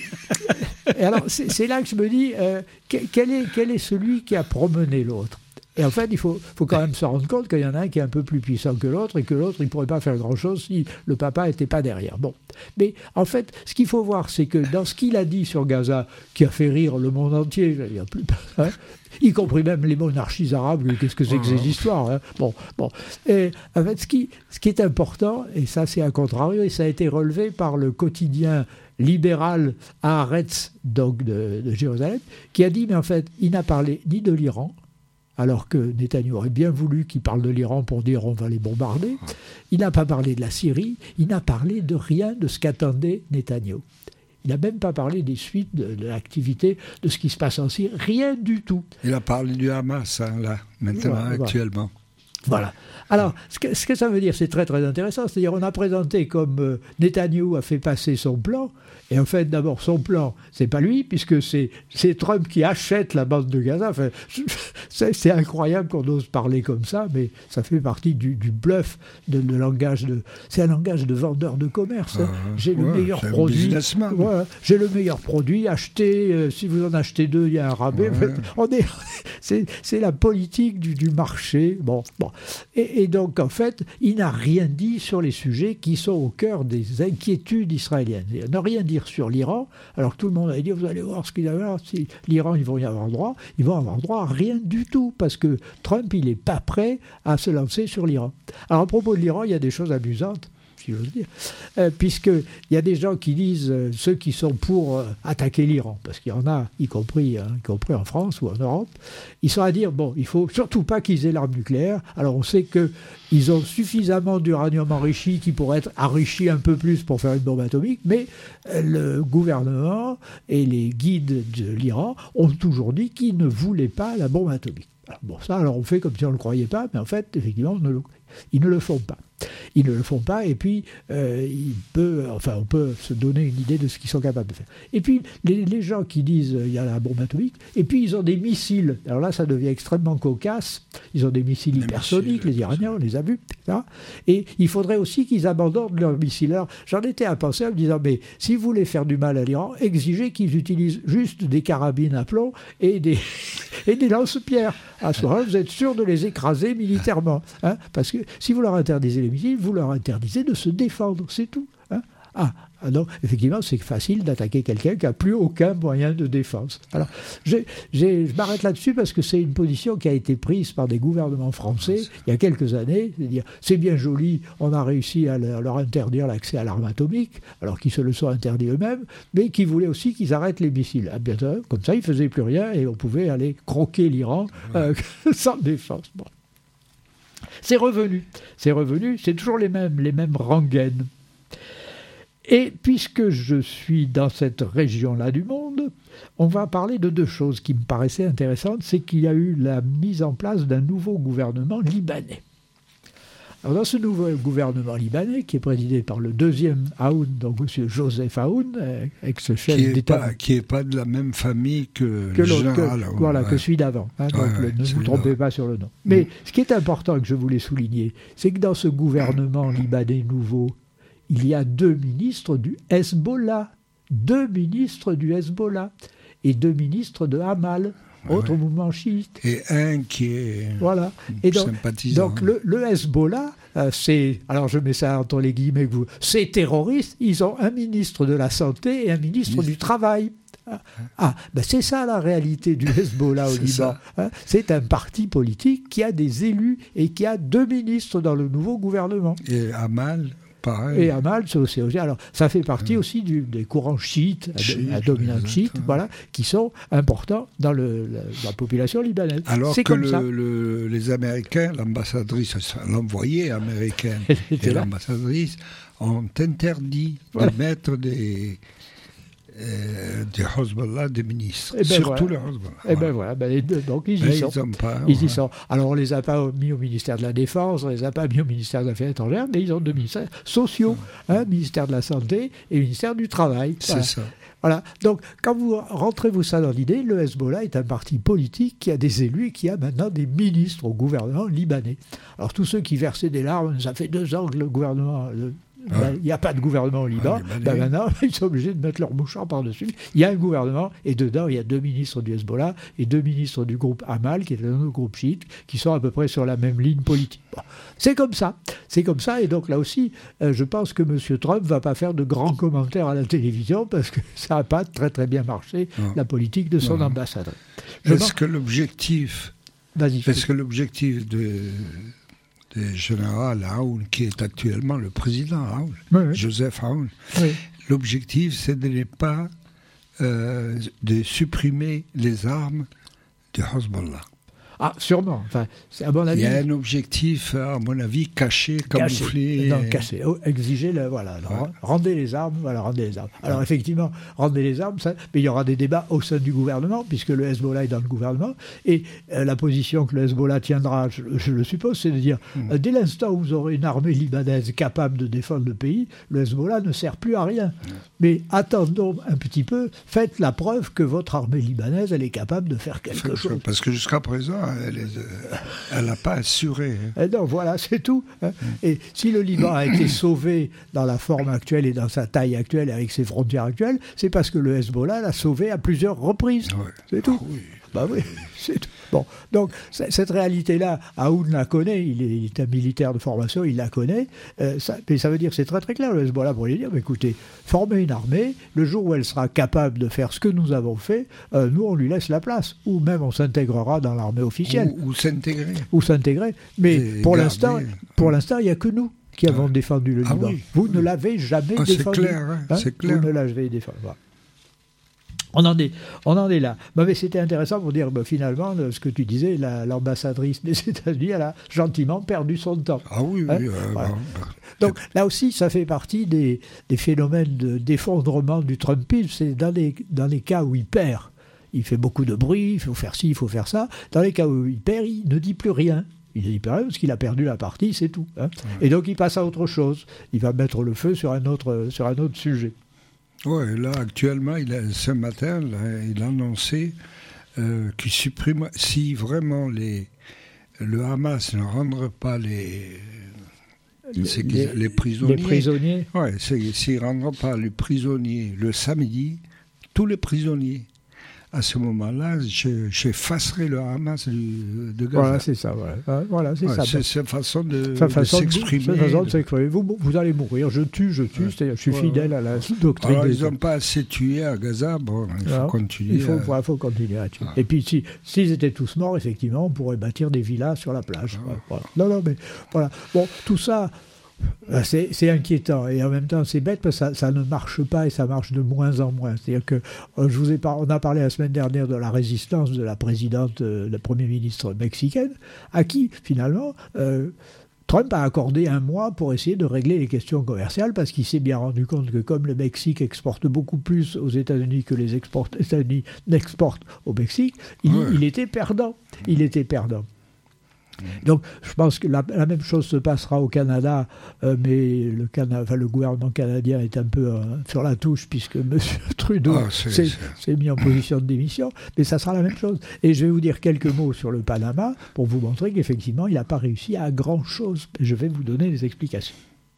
et alors, c'est, c'est là que je me dis, euh, quel, est, quel est celui qui a promené l'autre ? Et en fait, il faut, faut quand même se rendre compte qu'il y en a un qui est un peu plus puissant que l'autre et que l'autre, il ne pourrait pas faire grand-chose si le papa n'était pas derrière. Bon. Mais en fait, ce qu'il faut voir, c'est que dans ce qu'il a dit sur Gaza, qui a fait rire le monde entier, il y a plus, hein, y compris même les monarchies arabes, qu'est-ce que c'est que ces histoires, hein, bon, bon. Et en fait, ce qui, ce qui est important, et ça c'est à contrario, et ça a été relevé par le quotidien libéral Haaretz, donc de, de Jérusalem, qui a dit, mais en fait, il n'a parlé ni de l'Iran, alors que Netanyahou aurait bien voulu qu'il parle de l'Iran pour dire on va les bombarder. Il n'a pas parlé de la Syrie, il n'a parlé de rien de ce qu'attendait Netanyahou. Il n'a même pas parlé des suites de, de l'activité, de ce qui se passe en Syrie, rien du tout. Il a parlé du Hamas, hein, là, maintenant, voilà, actuellement. Voilà. Alors, ce que, ce que ça veut dire, c'est très très intéressant. C'est-à-dire, on a présenté comme euh, Netanyahou a fait passer son plan, et en fait, d'abord, son plan, c'est pas lui, puisque c'est, c'est Trump qui achète la bande de Gaza. Enfin, c'est, c'est incroyable qu'on ose parler comme ça, mais ça fait partie du, du bluff, de, de langage de. C'est un langage de vendeur de commerce. Hein. Ah, j'ai ouais, le meilleur produit. Ouais, j'ai le meilleur produit. Achetez, euh, si vous en achetez deux, il y a un rabais. Ouais. On est, c'est, c'est la politique du, du marché. Bon, bon. Et, et donc, en fait, il n'a rien dit sur les sujets qui sont au cœur des inquiétudes israéliennes. Il n'a rien dit sur l'Iran, alors que tout le monde a dit, vous allez voir ce qu'il y a, si l'Iran, ils vont y avoir droit, ils vont avoir droit à rien du tout, parce que Trump, il n'est pas prêt à se lancer sur l'Iran. Alors, à propos de l'Iran, il y a des choses amusantes, si j'ose dire, euh, puisqu'il y a des gens qui disent, euh, ceux qui sont pour euh, attaquer l'Iran, parce qu'il y en a, y compris, hein, y compris en France ou en Europe, ils sont à dire, bon, il ne faut surtout pas qu'ils aient l'arme nucléaire. Alors on sait qu'ils ont suffisamment d'uranium enrichi qui pourrait être enrichi un peu plus pour faire une bombe atomique, mais euh, le gouvernement et les guides de l'Iran ont toujours dit qu'ils ne voulaient pas la bombe atomique. Alors, bon, ça, alors on fait comme si on ne le croyait pas, mais en fait, effectivement, on ne le, ils ne le font pas. Ils ne le font pas, et puis euh, il peut, enfin, on peut se donner une idée de ce qu'ils sont capables de faire. Et puis, les, les gens qui disent qu'il euh, y a la bombe atomique, et puis ils ont des missiles. Alors là, ça devient extrêmement cocasse. Ils ont des missiles les hypersoniques, missiles, les Iraniens, on les a vus, et cetera. Et il faudrait aussi qu'ils abandonnent leurs missiles. Alors, j'en étais à penser en me disant, mais si vous voulez faire du mal à l'Iran, exigez qu'ils utilisent juste des carabines à plomb et des, et des lance-pierres. À ce moment-là, vous êtes sûr de les écraser militairement. Hein, parce que si vous leur interdisez les missiles, vous leur interdisez de se défendre, c'est tout. Hein. Ah, donc effectivement, c'est facile d'attaquer quelqu'un qui n'a plus aucun moyen de défense. Alors, j'ai, j'ai, je m'arrête là-dessus parce que c'est une position qui a été prise par des gouvernements français il y a quelques années. C'est-à-dire, c'est bien joli, on a réussi à leur interdire l'accès à l'arme atomique, alors qu'ils se le sont interdits eux-mêmes, mais qui voulaient aussi qu'ils arrêtent les missiles. Ah, bien, comme ça, ils ne faisaient plus rien et on pouvait aller croquer l'Iran euh, sans défense. Bon. C'est revenu, c'est revenu, c'est toujours les mêmes, les mêmes rengaines. Et puisque je suis dans cette région-là du monde, on va parler de deux choses qui me paraissaient intéressantes. C'est qu'il y a eu la mise en place d'un nouveau gouvernement libanais. Alors dans ce nouveau gouvernement libanais, qui est présidé par le deuxième Aoun, donc M. Joseph Aoun, ex-chef d'État... Pas, qui n'est pas de la même famille que, que le général que, Aoun. Voilà, ouais. que celui d'avant. Hein, donc ouais, le, ne vous trompez pas sur le nom. Mais mmh. ce qui est important que je voulais souligner, c'est que dans ce gouvernement libanais nouveau, il y a deux ministres du Hezbollah. Deux ministres du Hezbollah. Et deux ministres de Hamal. Autre ouais. mouvement chiite. Et un qui est voilà. Et donc, sympathisant. Donc le, le Hezbollah, euh, c'est, alors je mets ça entre les guillemets, vous, c'est terroriste, ils ont un ministre de la Santé et un ministre ministre. du Travail. Ah, ah ben c'est ça la réalité du Hezbollah au Liban. Hein, c'est un parti politique qui a des élus et qui a deux ministres dans le nouveau gouvernement. Et Hamal pareil. Et Hamal, c'est aussi, aussi. Alors, ça fait partie mmh. aussi du, des courants chiites, Chiite, à dominante chiite, hein. voilà, qui sont importants dans le, la, la population libanaise. Alors c'est que comme le, ça. Le, les Américains, l'ambassadrice, l'envoyé américain et là. l'ambassadrice ont interdit voilà. de mettre des... Euh, des Hezbollah, des ministres, ben surtout voilà. le Hezbollah. Et ben voilà, ben les deux, donc ils y ben sont. Ils, pas, ils ouais. y sont. Alors on les a pas mis au ministère de la Défense, on les a pas mis au ministère des Affaires étrangères, mais ils ont deux ministères sociaux, ouais. hein, ministère de la Santé et ministère du Travail. C'est voilà. ça. Voilà. Donc quand vous rentrez-vous ça dans l'idée, le Hezbollah est un parti politique qui a des élus et qui a maintenant des ministres au gouvernement libanais. Alors tous ceux qui versaient des larmes, ça fait deux ans que le gouvernement... Le, il ah. n'y a pas de gouvernement au Liban, ah, ben maintenant ils sont obligés de mettre leur mouchoir par-dessus. Il y a un gouvernement et dedans il y a deux ministres du Hezbollah et deux ministres du groupe Hamal, qui est un autre groupe chiite, qui sont à peu près sur la même ligne politique. Bon. C'est comme ça, c'est comme ça, et donc là aussi, euh, je pense que M. Trump ne va pas faire de grands commentaires à la télévision parce que ça n'a pas très très bien marché, non. la politique de son non. ambassadeur. Je est-ce pense... que l'objectif, Vas-y, est-ce que l'objectif de le général Aoun, qui est actuellement le président Aoun, oui, oui. Joseph Aoun, oui. l'objectif, c'est de ne pas euh, de supprimer les armes du Hezbollah. Ah, sûrement. Enfin, c'est à mon avis. Il y a un objectif, à mon avis, caché, camouflé. Caché. Non, caché. Oh, exiger, le, voilà. Ouais. Rendez les armes, voilà, rendez les armes. Alors, ouais. effectivement, rendez les armes, ça, mais il y aura des débats au sein du gouvernement, puisque le Hezbollah est dans le gouvernement. Et euh, la position que le Hezbollah tiendra, je, je le suppose, c'est de dire mmh. euh, dès l'instant où vous aurez une armée libanaise capable de défendre le pays, le Hezbollah ne sert plus à rien. Mmh. Mais attendons un petit peu, faites la preuve que votre armée libanaise, elle est capable de faire quelque Fait, chose. Parce que jusqu'à présent, elle n'a pas assuré. Et donc voilà, c'est tout. Hein. Mm. Et si le Liban a été sauvé dans la forme actuelle et dans sa taille actuelle, avec ses frontières actuelles, c'est parce que le Hezbollah l'a sauvé à plusieurs reprises. Ouais. C'est tout. Oui. Bah oui, c'est tout. Bon, donc cette réalité-là, Aoun la connaît, il est, il est un militaire de formation, il la connaît, euh, ça, mais ça veut dire, c'est très très clair, le Hezbollah pour lui dire, mais écoutez, formez une armée, le jour où elle sera capable de faire ce que nous avons fait, euh, nous on lui laisse la place, ou même on s'intégrera dans l'armée officielle. Ou, ou s'intégrer. Ou s'intégrer, mais Et pour garder... l'instant, pour l'instant, il n'y a que nous qui avons ah. défendu le Liban. Ah oui. Vous ne l'avez jamais ah, défendu. C'est clair, hein, hein c'est clair. Vous ne l'avez défendu. Voilà. On en est, on en est là. Bah, mais c'était intéressant pour dire, bah, finalement, ce que tu disais, la, l'ambassadrice des États-Unis, elle a gentiment perdu son temps. Ah oui, hein oui. Euh, voilà. bah, bah, Donc là aussi, ça fait partie des, des phénomènes de, d'effondrement du Trumpisme. C'est dans les, dans les cas où il perd, il fait beaucoup de bruit, il faut faire ci, il faut faire ça. Dans les cas où il perd, il ne dit plus rien. Il ne dit plus rien parce qu'il a perdu la partie, c'est tout. Hein. Ouais. Et donc il passe à autre chose. Il va mettre le feu sur un autre, sur un autre sujet. Oui, là, actuellement, il a, ce matin, là, il a annoncé euh, qu'il supprime, si vraiment les, le Hamas ne rendra pas les, les, les, les prisonniers, les prisonniers. Ouais, s'il ne rendra pas les prisonniers le samedi, tous les prisonniers, à ce moment-là, j'effacerai le Hamas de, de Gaza. Voilà, c'est ça. Voilà, voilà c'est ouais, ça. C'est cette façon de, sa de façon s'exprimer. De, façon de s'exprimer. Vous, vous allez mourir. Je tue, je tue. Ouais. C'est-à-dire, je suis ouais, fidèle ouais. à la doctrine. Alors, ils n'ont pas assez tué à Gaza. Bon, il faut Alors, continuer. Il faut, à... voilà, faut continuer à tuer. Ah. Et puis, si, s'ils étaient tous morts, effectivement, on pourrait bâtir des villas sur la plage. Ah. Voilà. Non, non, mais voilà. Bon, tout ça. C'est, c'est inquiétant et en même temps c'est bête parce que ça, ça ne marche pas et ça marche de moins en moins. C'est-à-dire que euh, je vous ai par... on a parlé la semaine dernière de la résistance de la présidente, euh, la première ministre mexicaine, à qui finalement euh, Trump a accordé un mois pour essayer de régler les questions commerciales parce qu'il s'est bien rendu compte que comme le Mexique exporte beaucoup plus aux États-Unis que les export... États-Unis n'exportent au Mexique, il, ouais. il était perdant. Il était perdant. Donc, je pense que la, la même chose se passera au Canada, euh, mais le, Cana, enfin, le gouvernement canadien est un peu euh, sur la touche, puisque M. Trudeau ah, c'est, s'est, c'est... s'est mis en position de démission, mais ça sera la même chose. Et je vais vous dire quelques mots sur le Panama, pour vous montrer qu'effectivement, il n'a pas réussi à grand-chose. Je vais vous donner des explications.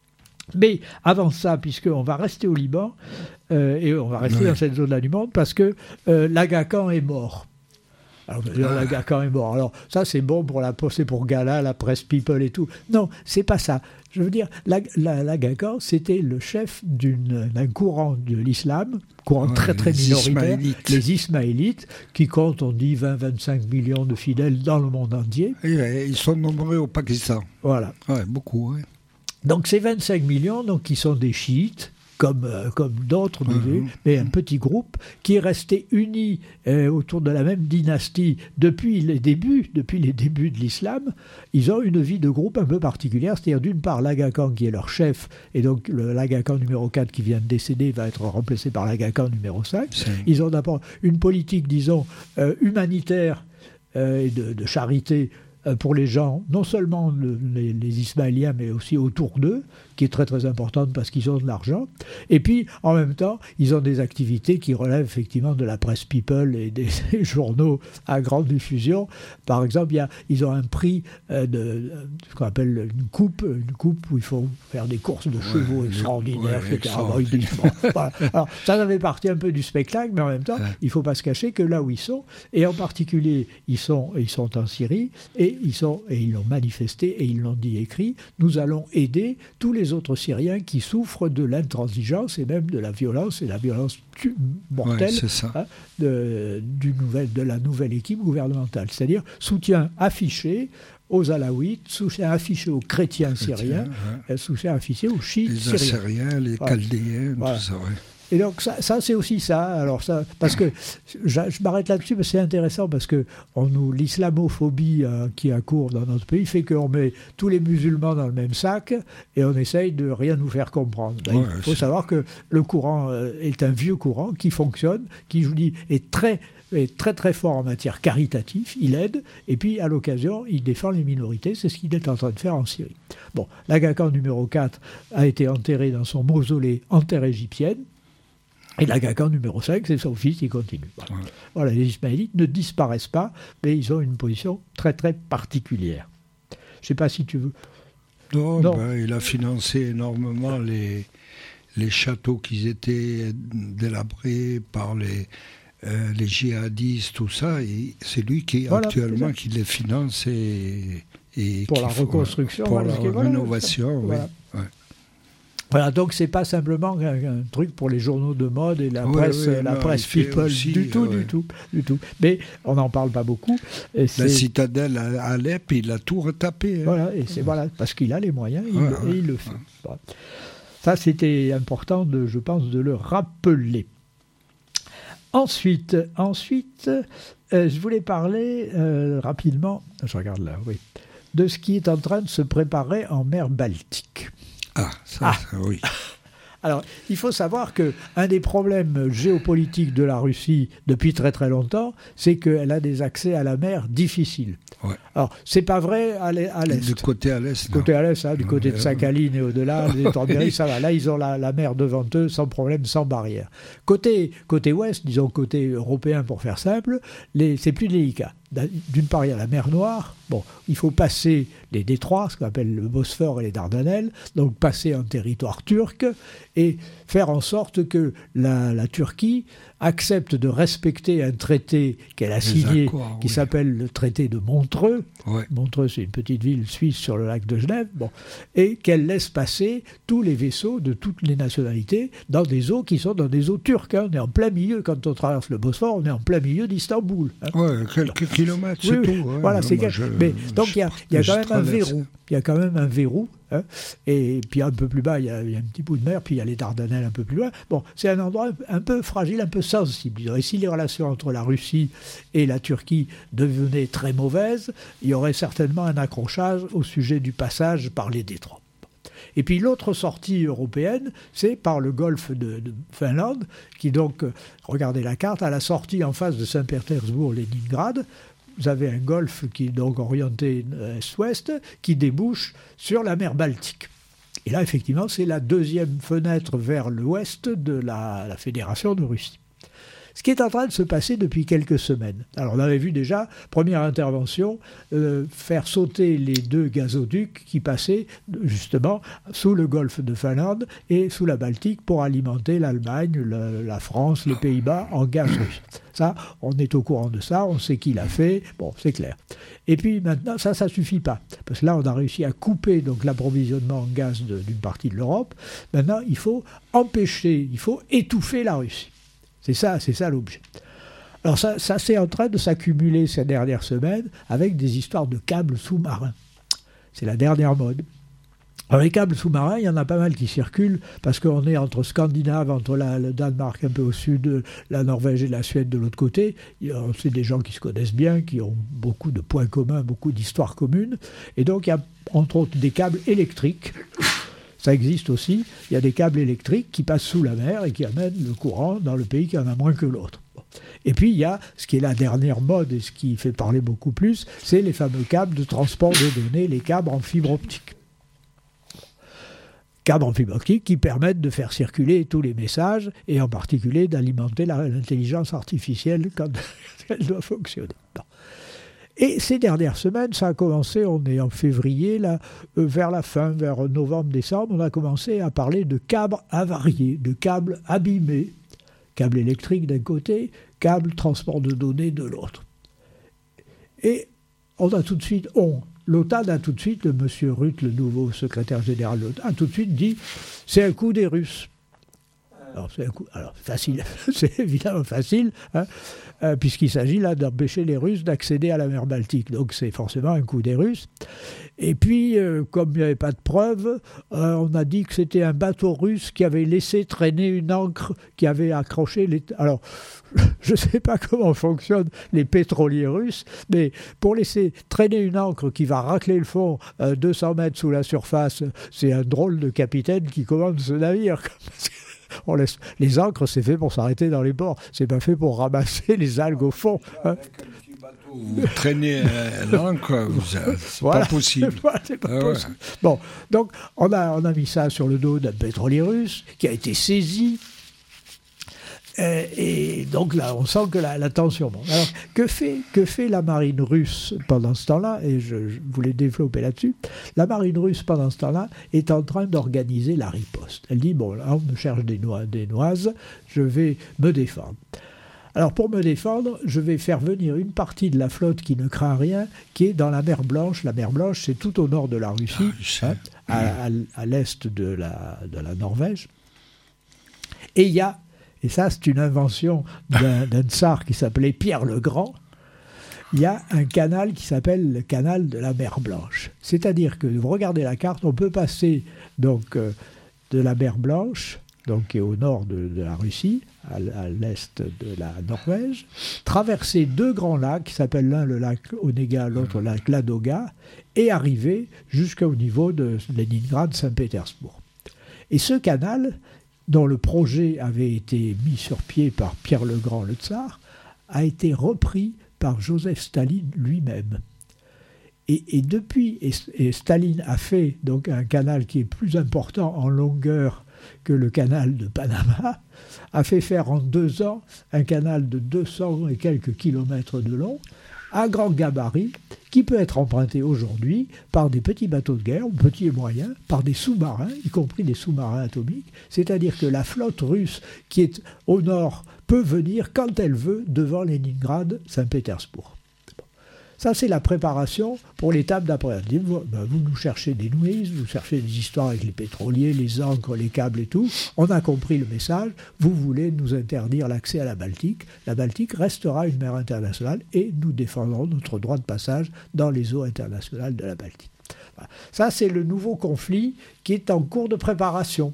Mais avant ça, puisqu'on va rester au Liban, euh, et on va rester oui. dans cette zone-là du monde, parce que euh, l'Aga Khan est mort. Alors, l'Aga Khan est mort. Alors, ça, c'est bon pour la c'est pour Gala, la Presse People et tout. Non, c'est pas ça. Je veux dire, l'Aga Khan, c'était le chef d'une, d'un courant de l'islam, courant ouais, très, très minoritaire, ismaélites. les Ismaélites, qui comptent, on dit, vingt à vingt-cinq millions de fidèles dans le monde entier. Et, ils sont nombreux au Pakistan. Voilà. Ouais, beaucoup, oui. Donc, ces vingt-cinq millions, donc, qui sont des chiites, Comme, euh, comme d'autres, mmh. mais un petit groupe qui est resté uni euh, autour de la même dynastie depuis les débuts, depuis les débuts de l'islam. Ils ont une vie de groupe un peu particulière, c'est-à-dire d'une part l'Aga Khan qui est leur chef, et donc le, l'Aga Khan numéro quatre qui vient de décéder va être remplacé par l'Aga Khan numéro cinq. C'est... Ils ont d'abord une politique, disons, euh, humanitaire euh, et de, de charité pour les gens, non seulement le, les, les Ismaéliens, mais aussi autour d'eux, qui est très très importante parce qu'ils ont de l'argent. Et puis, en même temps, ils ont des activités qui relèvent effectivement de la presse People et des, des journaux à grande diffusion. Par exemple, il y a, ils ont un prix euh, de, de ce qu'on appelle une coupe, une coupe où il faut faire des courses de chevaux ouais, extraordinaires, ouais, et cetera. Voilà. Alors, ça, ça fait partie un peu du spectacle, mais en même temps, ouais. il ne faut pas se cacher que là où ils sont, et en particulier, ils sont, ils sont en Syrie, et ils sont, et ils l'ont manifesté, et ils l'ont dit écrit, nous allons aider tous les autres Syriens qui souffrent de l'intransigeance et même de la violence, et la violence tu- mortelle ouais, hein, de, du nouvel, de la nouvelle équipe gouvernementale. C'est-à-dire soutien affiché aux Alaouites, soutien affiché aux chrétiens syriens, ouais. soutien affiché aux chiites syriens. Les Assyriens, les voilà. Chaldéens, voilà. tout ça, ouais. Et donc ça, ça c'est aussi ça. Alors ça, parce que je, je m'arrête là-dessus, parce que c'est intéressant parce que on nous, l'islamophobie euh, qui accourt dans notre pays fait qu'on met tous les musulmans dans le même sac et on essaye de rien nous faire comprendre. Ben, ouais, il faut c'est... savoir que le courant euh, est un vieux courant qui fonctionne, qui, je vous dis, est très est très très fort en matière caritative, il aide, et puis à l'occasion, il défend les minorités, c'est ce qu'il est en train de faire en Syrie. Bon, l'Aga Khan numéro quatre a été enterré dans son mausolée en terre égyptienne. Et l'Aga Khan numéro cinq, c'est son fils qui continue. Voilà. Ouais. Voilà, les Ismaélites ne disparaissent pas, mais ils ont une position très très particulière. Je ne sais pas si tu veux... Non, non. Ben, il a financé énormément les, les châteaux qui étaient délabrés par les, euh, les djihadistes, tout ça. Et c'est lui qui, voilà, actuellement, qui les finance et... et pour la reconstruction. Pour voilà, la rénovation, voilà. oui. Ouais. Voilà, donc c'est pas simplement un, un truc pour les journaux de mode et la oui, presse, oui, la non, presse People, aussi, du tout, ouais. du tout, du tout. Mais on n'en parle pas beaucoup. Et c'est... La citadelle à Alep, il a tout retapé. Hein. Voilà, et c'est voilà, parce qu'il a les moyens, il, ouais, et ouais, il le fait. Ouais. Voilà. Ça, c'était important, de, je pense, de le rappeler. Ensuite, ensuite, euh, je voulais parler euh, rapidement. Je regarde là, oui, de ce qui est en train de se préparer en mer Baltique. Ah, ça, ah. ça, oui. Alors, il faut savoir qu'un des problèmes géopolitiques de la Russie depuis très très longtemps, c'est qu'elle a des accès à la mer difficiles. Ouais. Alors, c'est pas vrai à l'est. Du côté à l'est, côté à l'est, hein, du côté de Sakhaline et au-delà, les Torbéry, ça va. Là, ils ont la, la mer devant eux, sans problème, sans barrière. Côté, côté ouest, disons côté européen pour faire simple, les, c'est plus délicat. D'une part, il y a la mer Noire. Bon, il faut passer les détroits, ce qu'on appelle le Bosphore et les Dardanelles, donc passer en territoire turc et faire en sorte que la, la Turquie accepte de respecter un traité qu'elle a signé, accords, qui oui. s'appelle le traité de Montreux. Ouais. Montreux, c'est une petite ville suisse sur le lac de Genève. Bon, et qu'elle laisse passer tous les vaisseaux de toutes les nationalités dans des eaux qui sont dans des eaux turques. Hein. On est en plein milieu, quand on traverse le Bosphore, on est en plein milieu d'Istanbul. Hein. Ouais, quelques donc, kilomètres, c'est oui, tout. Ouais, voilà, non, c'est quel... je, Mais donc il y a, y a quand même un verrou. Il y a quand même un verrou. Hein, et puis un peu plus bas, il y, a, il y a un petit bout de mer, puis il y a les Dardanelles un peu plus loin. Bon, c'est un endroit un, un peu fragile, un peu sensible. Et si les relations entre la Russie et la Turquie devenaient très mauvaises, il y aurait certainement un accrochage au sujet du passage par les détroits. Et puis l'autre sortie européenne, c'est par le golfe de, de Finlande, qui donc, regardez la carte, à la sortie en face de Saint-Pétersbourg, Leningrad, vous avez un golfe qui est donc orienté est-ouest, qui débouche sur la mer Baltique. Et là, effectivement, c'est la deuxième fenêtre vers l'ouest de la, la Fédération de Russie. Ce qui est en train de se passer depuis quelques semaines. Alors on avait vu déjà, première intervention, euh, faire sauter les deux gazoducs qui passaient justement sous le golfe de Finlande et sous la Baltique pour alimenter l'Allemagne, le, la France, les Pays-Bas en gaz russe. Ça, on est au courant de ça, on sait qui l'a fait, bon, c'est clair. Et puis maintenant, ça, ça ne suffit pas. Parce que là, on a réussi à couper donc, l'approvisionnement en gaz de, d'une partie de l'Europe. Maintenant, il faut empêcher, il faut étouffer la Russie. C'est ça, c'est ça l'objet. Alors ça, ça c'est en train de s'accumuler ces dernières semaines avec des histoires de câbles sous-marins. C'est la dernière mode. Alors les câbles sous-marins, il y en a pas mal qui circulent parce qu'on est entre Scandinaves, entre la, le Danemark un peu au sud, la Norvège et la Suède de l'autre côté. C'est des gens qui se connaissent bien, qui ont beaucoup de points communs, beaucoup d'histoires communes. Et donc il y a entre autres des câbles électriques. Ça existe aussi. Il y a des câbles électriques qui passent sous la mer et qui amènent le courant dans le pays qui en a moins que l'autre. Et puis il y a ce qui est la dernière mode et ce qui fait parler beaucoup plus, c'est les fameux câbles de transport de données, les câbles en fibre optique. Câbles en fibre optique qui permettent de faire circuler tous les messages et en particulier d'alimenter la, l'intelligence artificielle quand elle doit fonctionner. Bon. Et ces dernières semaines, ça a commencé, on est en février, là, euh, vers la fin, vers novembre-décembre, on a commencé à parler de câbles avariés, de câbles abîmés, câbles électriques d'un côté, câbles transport de données de l'autre. Et on a tout de suite, on, l'OTAN a tout de suite, le monsieur Rutte, le nouveau secrétaire général de l'OTAN, a tout de suite dit, c'est un coup des Russes. Alors, c'est un coup, alors facile, c'est évidemment facile, hein, euh, puisqu'il s'agit là d'empêcher les Russes d'accéder à la mer Baltique. Donc c'est forcément un coup des Russes. Et puis, euh, comme il n'y avait pas de preuves, euh, on a dit que c'était un bateau russe qui avait laissé traîner une ancre qui avait accroché les... Alors, je ne sais pas comment fonctionnent les pétroliers russes, mais pour laisser traîner une ancre qui va racler le fond euh, deux cents mètres sous la surface, c'est un drôle de capitaine qui commande ce navire. On laisse... Les ancres, c'est fait pour s'arrêter dans les ports. C'est pas fait pour ramasser les algues au fond. Hein. Avec un petit bateau, vous traînez l'ancre, c'est voilà. pas possible. c'est pas ah possible. Ouais. Bon, donc on a, on a mis ça sur le dos d'un pétrolier russe qui a été saisi. Euh, et donc là, on sent que la, la tension monte. Alors, que fait, que fait la marine russe pendant ce temps-là ? Et je, je voulais développer là-dessus. La marine russe, pendant ce temps-là, est en train d'organiser la riposte. Elle dit, bon, là, on me cherche des, noix, des noises, je vais me défendre. Alors, pour me défendre, je vais faire venir une partie de la flotte qui ne craint rien, qui est dans la mer Blanche. La mer Blanche, c'est tout au nord de la Russie, ah, hein, à, à, à l'est de la, de la Norvège. Et il y a... Et ça, c'est une invention d'un, d'un tsar qui s'appelait Pierre le Grand. Il y a un canal qui s'appelle le canal de la mer Blanche. C'est-à-dire que, vous regardez la carte, on peut passer donc, euh, de la mer Blanche, donc, qui est au nord de, de la Russie, à, à l'est de la Norvège, traverser deux grands lacs, qui s'appellent l'un le lac Onega, l'autre le lac Ladoga, et arriver jusqu'au niveau de Leningrad, Saint-Pétersbourg. Et ce canal, dont le projet avait été mis sur pied par Pierre le Grand, le tsar, a été repris par Joseph Staline lui-même. Et, et depuis, et, et Staline a fait donc un canal qui est plus important en longueur que le canal de Panama, a fait faire en deux ans un canal de deux cents et quelques kilomètres de long, à grand gabarit, qui peut être emprunté aujourd'hui par des petits bateaux de guerre, petits et moyens, par des sous-marins, y compris des sous-marins atomiques. C'est-à-dire que la flotte russe qui est au nord peut venir quand elle veut devant Leningrad, Saint-Pétersbourg. Ça, c'est la préparation pour l'étape d'après. Vous, ben, vous nous cherchez des nouilles, vous cherchez des histoires avec les pétroliers, les ancres, les câbles et tout. On a compris le message. Vous voulez nous interdire l'accès à la Baltique. La Baltique restera une mer internationale et nous défendrons notre droit de passage dans les eaux internationales de la Baltique. Voilà. Ça, c'est le nouveau conflit qui est en cours de préparation.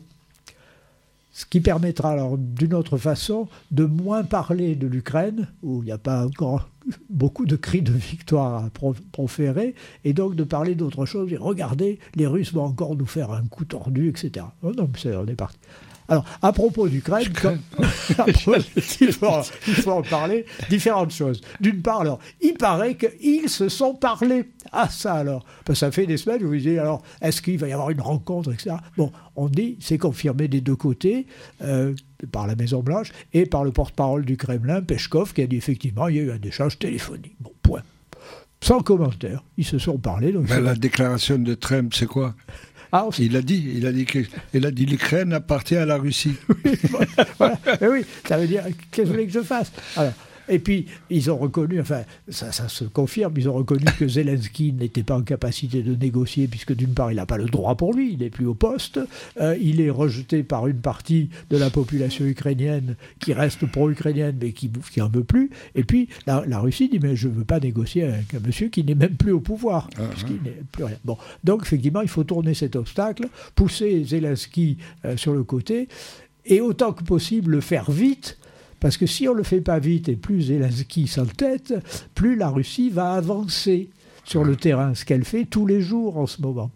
Ce qui permettra alors, d'une autre façon, de moins parler de l'Ukraine, où il n'y a pas encore beaucoup de cris de victoire à proférer, et donc de parler d'autre chose. Et regardez, les Russes vont encore nous faire un coup tordu, et cetera. Oh non, mais on est parti. Alors, à propos d'Ukraine, quand... il, faut, il faut en parler, différentes choses. D'une part, alors, il paraît qu'ils se sont parlé. Ah, ça alors. Parce que ça fait des semaines, je vous dis, alors, est-ce qu'il va y avoir une rencontre, et cetera. Bon, on dit, c'est confirmé des deux côtés, euh, par la Maison-Blanche et par le porte-parole du Kremlin, Peskov, qui a dit effectivement, il y a eu un échange téléphonique. Bon, point. Sans commentaire. Ils se sont parlé. Donc ben, la déclaration de Trump, c'est quoi? Ah, il a dit, il a dit que, il a dit l'Ukraine appartient à la Russie. Oui, voilà, voilà. Mais oui, ça veut dire qu'est-ce que vous voulez que je fasse? Alors, et puis, ils ont reconnu, enfin, ça, ça se confirme, ils ont reconnu que Zelensky n'était pas en capacité de négocier, puisque d'une part, il n'a pas le droit pour lui, il n'est plus au poste, euh, il est rejeté par une partie de la population ukrainienne qui reste pro-ukrainienne, mais qui n'en veut plus, et puis la, la Russie dit, mais je ne veux pas négocier avec un monsieur qui n'est même plus au pouvoir, uh-huh. puisqu'il n'est plus rien. Bon, donc, effectivement, il faut tourner cet obstacle, pousser Zelensky euh, sur le côté, et autant que possible le faire vite. Parce que si on ne le fait pas vite et plus Zelensky s'entête, plus la Russie va avancer sur le terrain, ce qu'elle fait tous les jours en ce moment.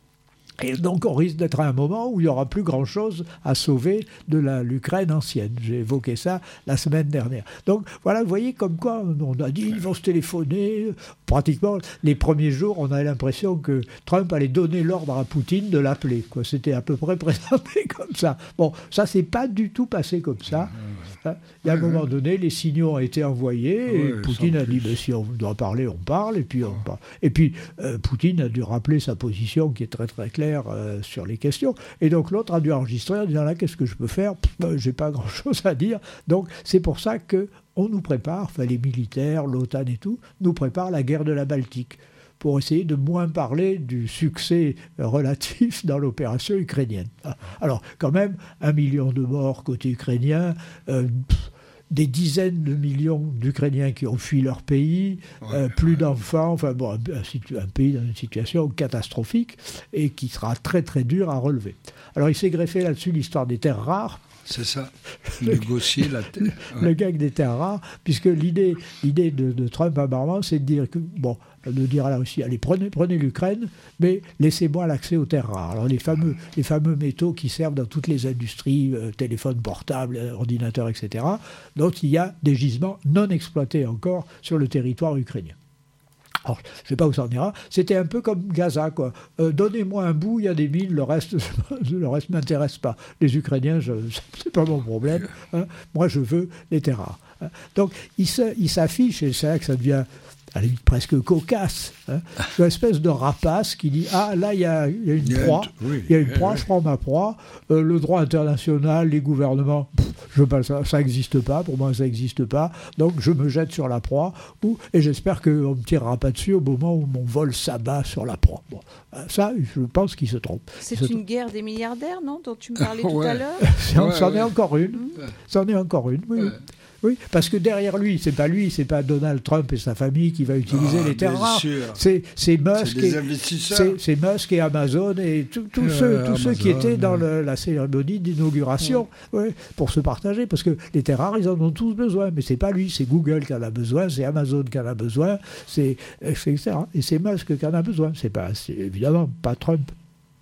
Et donc on risque d'être à un moment où il n'y aura plus grand-chose à sauver de la, l'Ukraine ancienne. J'ai évoqué ça la semaine dernière. Donc voilà, vous voyez comme quoi on a dit ils vont se téléphoner. Pratiquement les premiers jours, on avait l'impression que Trump allait donner l'ordre à Poutine de l'appeler. Quoi. C'était à peu près présenté comme ça. Bon, ça s'est pas du tout passé comme ça. Hein. Il y a un moment donné, les signaux ont été envoyés et oui, Poutine a dit ben, si on doit parler, on parle. Et puis, on parle. Et puis euh, Poutine a dû rappeler sa position qui est très très claire. Euh, sur les questions, et donc l'autre a dû enregistrer en disant là qu'est-ce que je peux faire, ben, j'ai pas grand chose à dire, donc c'est pour ça que on nous prépare, enfin les militaires, l'OTAN et tout, nous prépare la guerre de la Baltique pour essayer de moins parler du succès relatif dans l'opération ukrainienne. Alors quand même un million de morts côté ukrainien, euh, pff, des dizaines de millions d'Ukrainiens qui ont fui leur pays, ouais, euh, plus ouais. d'enfants, enfin bon, un, un, un pays dans une situation catastrophique et qui sera très très dur à relever. Alors il s'est greffé là-dessus l'histoire des terres rares. C'est ça, négocier la terre. Ouais. Le gag des terres rares, puisque l'idée, l'idée de, de Trump apparemment, c'est de dire que, bon, de dire à la Russie, allez, prenez, prenez l'Ukraine, mais laissez-moi l'accès aux terres rares. Alors les fameux, les fameux métaux qui servent dans toutes les industries, euh, téléphones portables, ordinateurs, et cetera, dont il y a des gisements non exploités encore sur le territoire ukrainien. Alors, je ne sais pas où ça en ira. C'était un peu comme Gaza, quoi. Euh, donnez-moi un bout, il y a des mines, le reste, le reste ne m'intéresse pas. Les Ukrainiens, ce n'est pas mon problème. Hein. Moi, je veux les terres rares. Hein. Donc, il, se, il s'affiche, et c'est là que ça devient à la limite presque cocasse, hein, une espèce de rapace qui dit « Ah, là, il y a, y a une proie, il y a une proie, je prends ma proie, euh, le droit international, les gouvernements, pff, je veux pas, ça n'existe pas, pour moi, ça n'existe pas, donc je me jette sur la proie, ou, et j'espère qu'on ne me tirera pas dessus au moment où mon vol s'abat sur la proie. » Bon, ça, je pense qu'il se trompe. C'est se une trompe. guerre des milliardaires, non, dont tu me parlais tout ouais. à l'heure. C'en ouais, ouais. est encore une, mmh. c'en est encore une, oui. Ouais. Oui, parce que derrière lui, c'est pas lui, c'est pas Donald Trump et sa famille qui va utiliser oh, les terres rares. Sûr. C'est, c'est Musk, c'est et, c'est, c'est Musk et Amazon et tous euh, ceux, tous ceux qui étaient dans le, la cérémonie d'inauguration, ouais. Ouais, pour se partager, parce que les terres rares, ils en ont tous besoin, mais c'est pas lui, c'est Google qui en a besoin, c'est Amazon qui en a besoin, c'est et cetera. Et c'est Musk qui en a besoin. C'est pas, c'est évidemment pas Trump.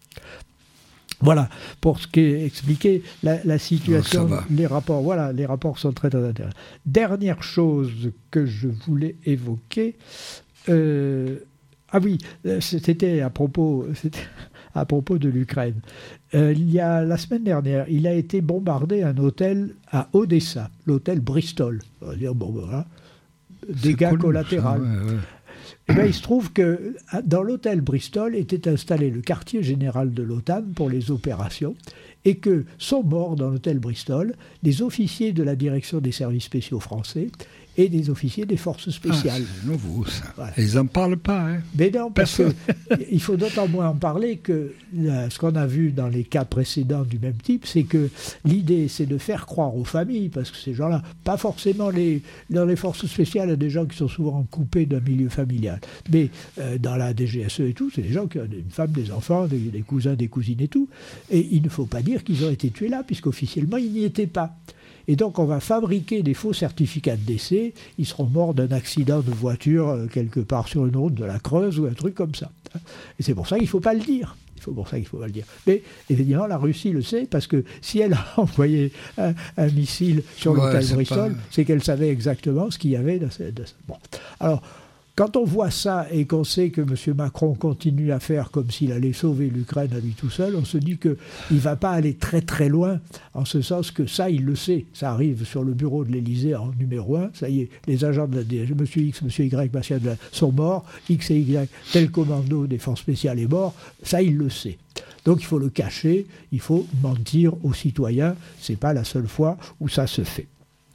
Voilà, pour ce qui est expliqué, la, la situation, oh, les rapports, voilà, les rapports sont très, très intéressants. Dernière chose que je voulais évoquer, euh, ah oui, c'était à propos, c'était à propos de l'Ukraine. Euh, il y a la semaine dernière, il a été bombardé un hôtel à Odessa, l'hôtel Bristol. On va dire bon voilà, dégâts collatéraux. Ouais, ouais. Eh bien, il se trouve que dans l'hôtel Bristol était installé le quartier général de l'OTAN pour les opérations et que sont morts dans l'hôtel Bristol des officiers de la direction des services spéciaux français et des officiers des forces spéciales. Ah, c'est nouveau, ça. Voilà. Ils n'en parlent pas, hein. Mais non, parce qu'il faut d'autant moins en parler que là, ce qu'on a vu dans les cas précédents du même type, c'est que l'idée, c'est de faire croire aux familles, parce que ces gens-là, pas forcément les, dans les forces spéciales, il y a des gens qui sont souvent coupés d'un milieu familial. Mais euh, dans la D G S E et tout, c'est des gens qui ont une femme, des enfants, des, des cousins, des cousines et tout. Et il ne faut pas dire qu'ils ont été tués là, puisqu'officiellement, ils n'y étaient pas. Et donc, on va fabriquer des faux certificats de décès. Ils seront morts d'un accident de voiture euh, quelque part sur une route de la Creuse ou un truc comme ça. Et c'est pour ça qu'il ne faut pas le dire. Il faut pour ça qu'il faut pas le dire. Mais évidemment, la Russie le sait, parce que si elle a envoyé un, un missile sur ouais, l'hôtel Bristol, pas... c'est qu'elle savait exactement ce qu'il y avait dans ce... Bon. Alors, quand on voit ça et qu'on sait que M. Macron continue à faire comme s'il allait sauver l'Ukraine à lui tout seul, on se dit qu'il ne va pas aller très très loin, en ce sens que ça, il le sait. Ça arrive sur le bureau de l'Élysée en numéro un, ça y est, les agents de la D G, M. X, M. Y, Bastien sont morts, X et Y, tel commando des forces spéciales est mort, ça, il le sait. Donc il faut le cacher, il faut mentir aux citoyens, ce n'est pas la seule fois où ça se fait.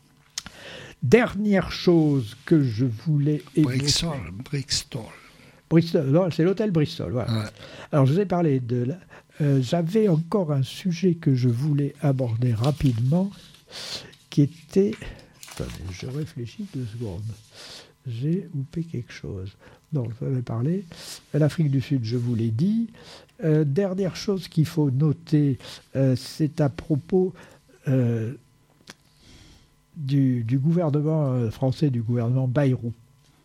Dernière chose que je voulais évoquer. Bristol. Bristol. Bristol, non, c'est l'hôtel Bristol. Voilà. Ouais. Alors, je vous ai parlé de... La, euh, j'avais encore un sujet que je voulais aborder rapidement, qui était... Attendez, je réfléchis deux secondes. J'ai loupé quelque chose. Non, je vais parler. L'Afrique du Sud, je vous l'ai dit. Euh, dernière chose qu'il faut noter, euh, c'est à propos... Euh, Du, du gouvernement français, du gouvernement Bayrou.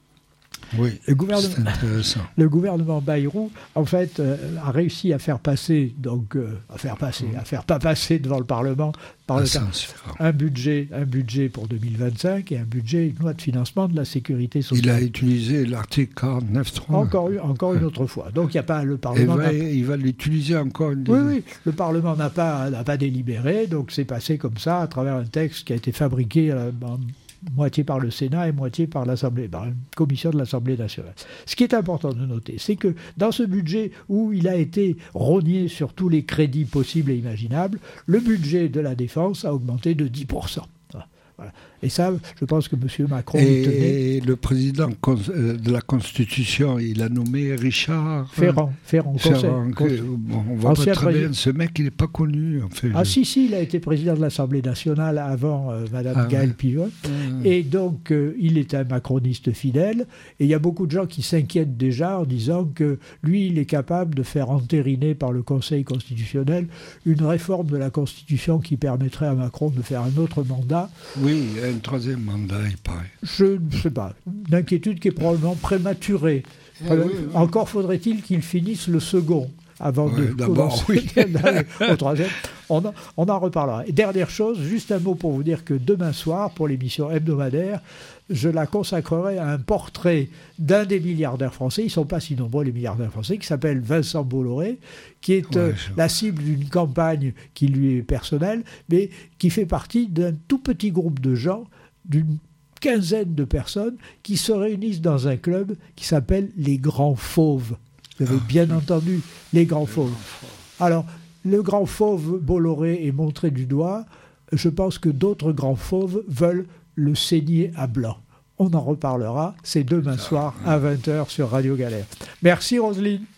Oui, le gouvernement, c'est intéressant. Le gouvernement Bayrou, en fait, euh, a réussi à faire passer, donc euh, à faire passer, mmh. à faire pas passer devant le Parlement, par le temps, un budget, un budget pour deux mille vingt-cinq et un budget, une loi de financement de la sécurité sociale. Il a utilisé l'article quarante-neuf trois. Encore, encore une autre fois. Donc il n'y a pas le Parlement. Va, il va l'utiliser encore une. Oui, oui. Le Parlement n'a pas, n'a pas délibéré, donc c'est passé comme ça à travers un texte qui a été fabriqué euh, en, moitié par le Sénat et moitié par l'Assemblée, par une commission de l'Assemblée nationale. Ce qui est important de noter, c'est que dans ce budget où il a été rogné sur tous les crédits possibles et imaginables, le budget de la défense a augmenté de dix pour cent. Voilà. Et ça, je pense que M. Macron... Et, tenait... et le président de la Constitution, il a nommé Richard... Ferrand. Ferrand, Ferrand conseil, que, bon, on voit pas très bien, ce mec, il n'est pas connu. En fait. Ah si, si, il a été président de l'Assemblée nationale avant euh, Mme ah, Gaëlle ouais. Pivot. Ah, et donc, euh, il est un macroniste fidèle. Et il y a beaucoup de gens qui s'inquiètent déjà en disant que lui, il est capable de faire entériner par le Conseil constitutionnel une réforme de la Constitution qui permettrait à Macron de faire un autre mandat. Oui, un troisième mandat, il paraît. Je ne sais pas. Une inquiétude qui est probablement prématurée. Ah, oui, oui. Encore faudrait-il qu'il finisse le second avant ouais, de d'abord, commencer oui. au troisième. On en, on en reparlera. Et dernière chose, juste un mot pour vous dire que demain soir, pour l'émission hebdomadaire, je la consacrerai à un portrait d'un des milliardaires français, ils ne sont pas si nombreux les milliardaires français, qui s'appelle Vincent Bolloré, qui est ouais, euh, la cible d'une campagne qui lui est personnelle, mais qui fait partie d'un tout petit groupe de gens, d'une quinzaine de personnes, qui se réunissent dans un club qui s'appelle les Grands Fauves. Vous avez bien entendu, les Grands Fauves. Alors, le Grand Fauve Bolloré est montré du doigt. Je pense que d'autres Grands Fauves veulent le saigner à blanc. On en reparlera, c'est demain soir à vingt heures sur Radio Galère. Merci Roselyne.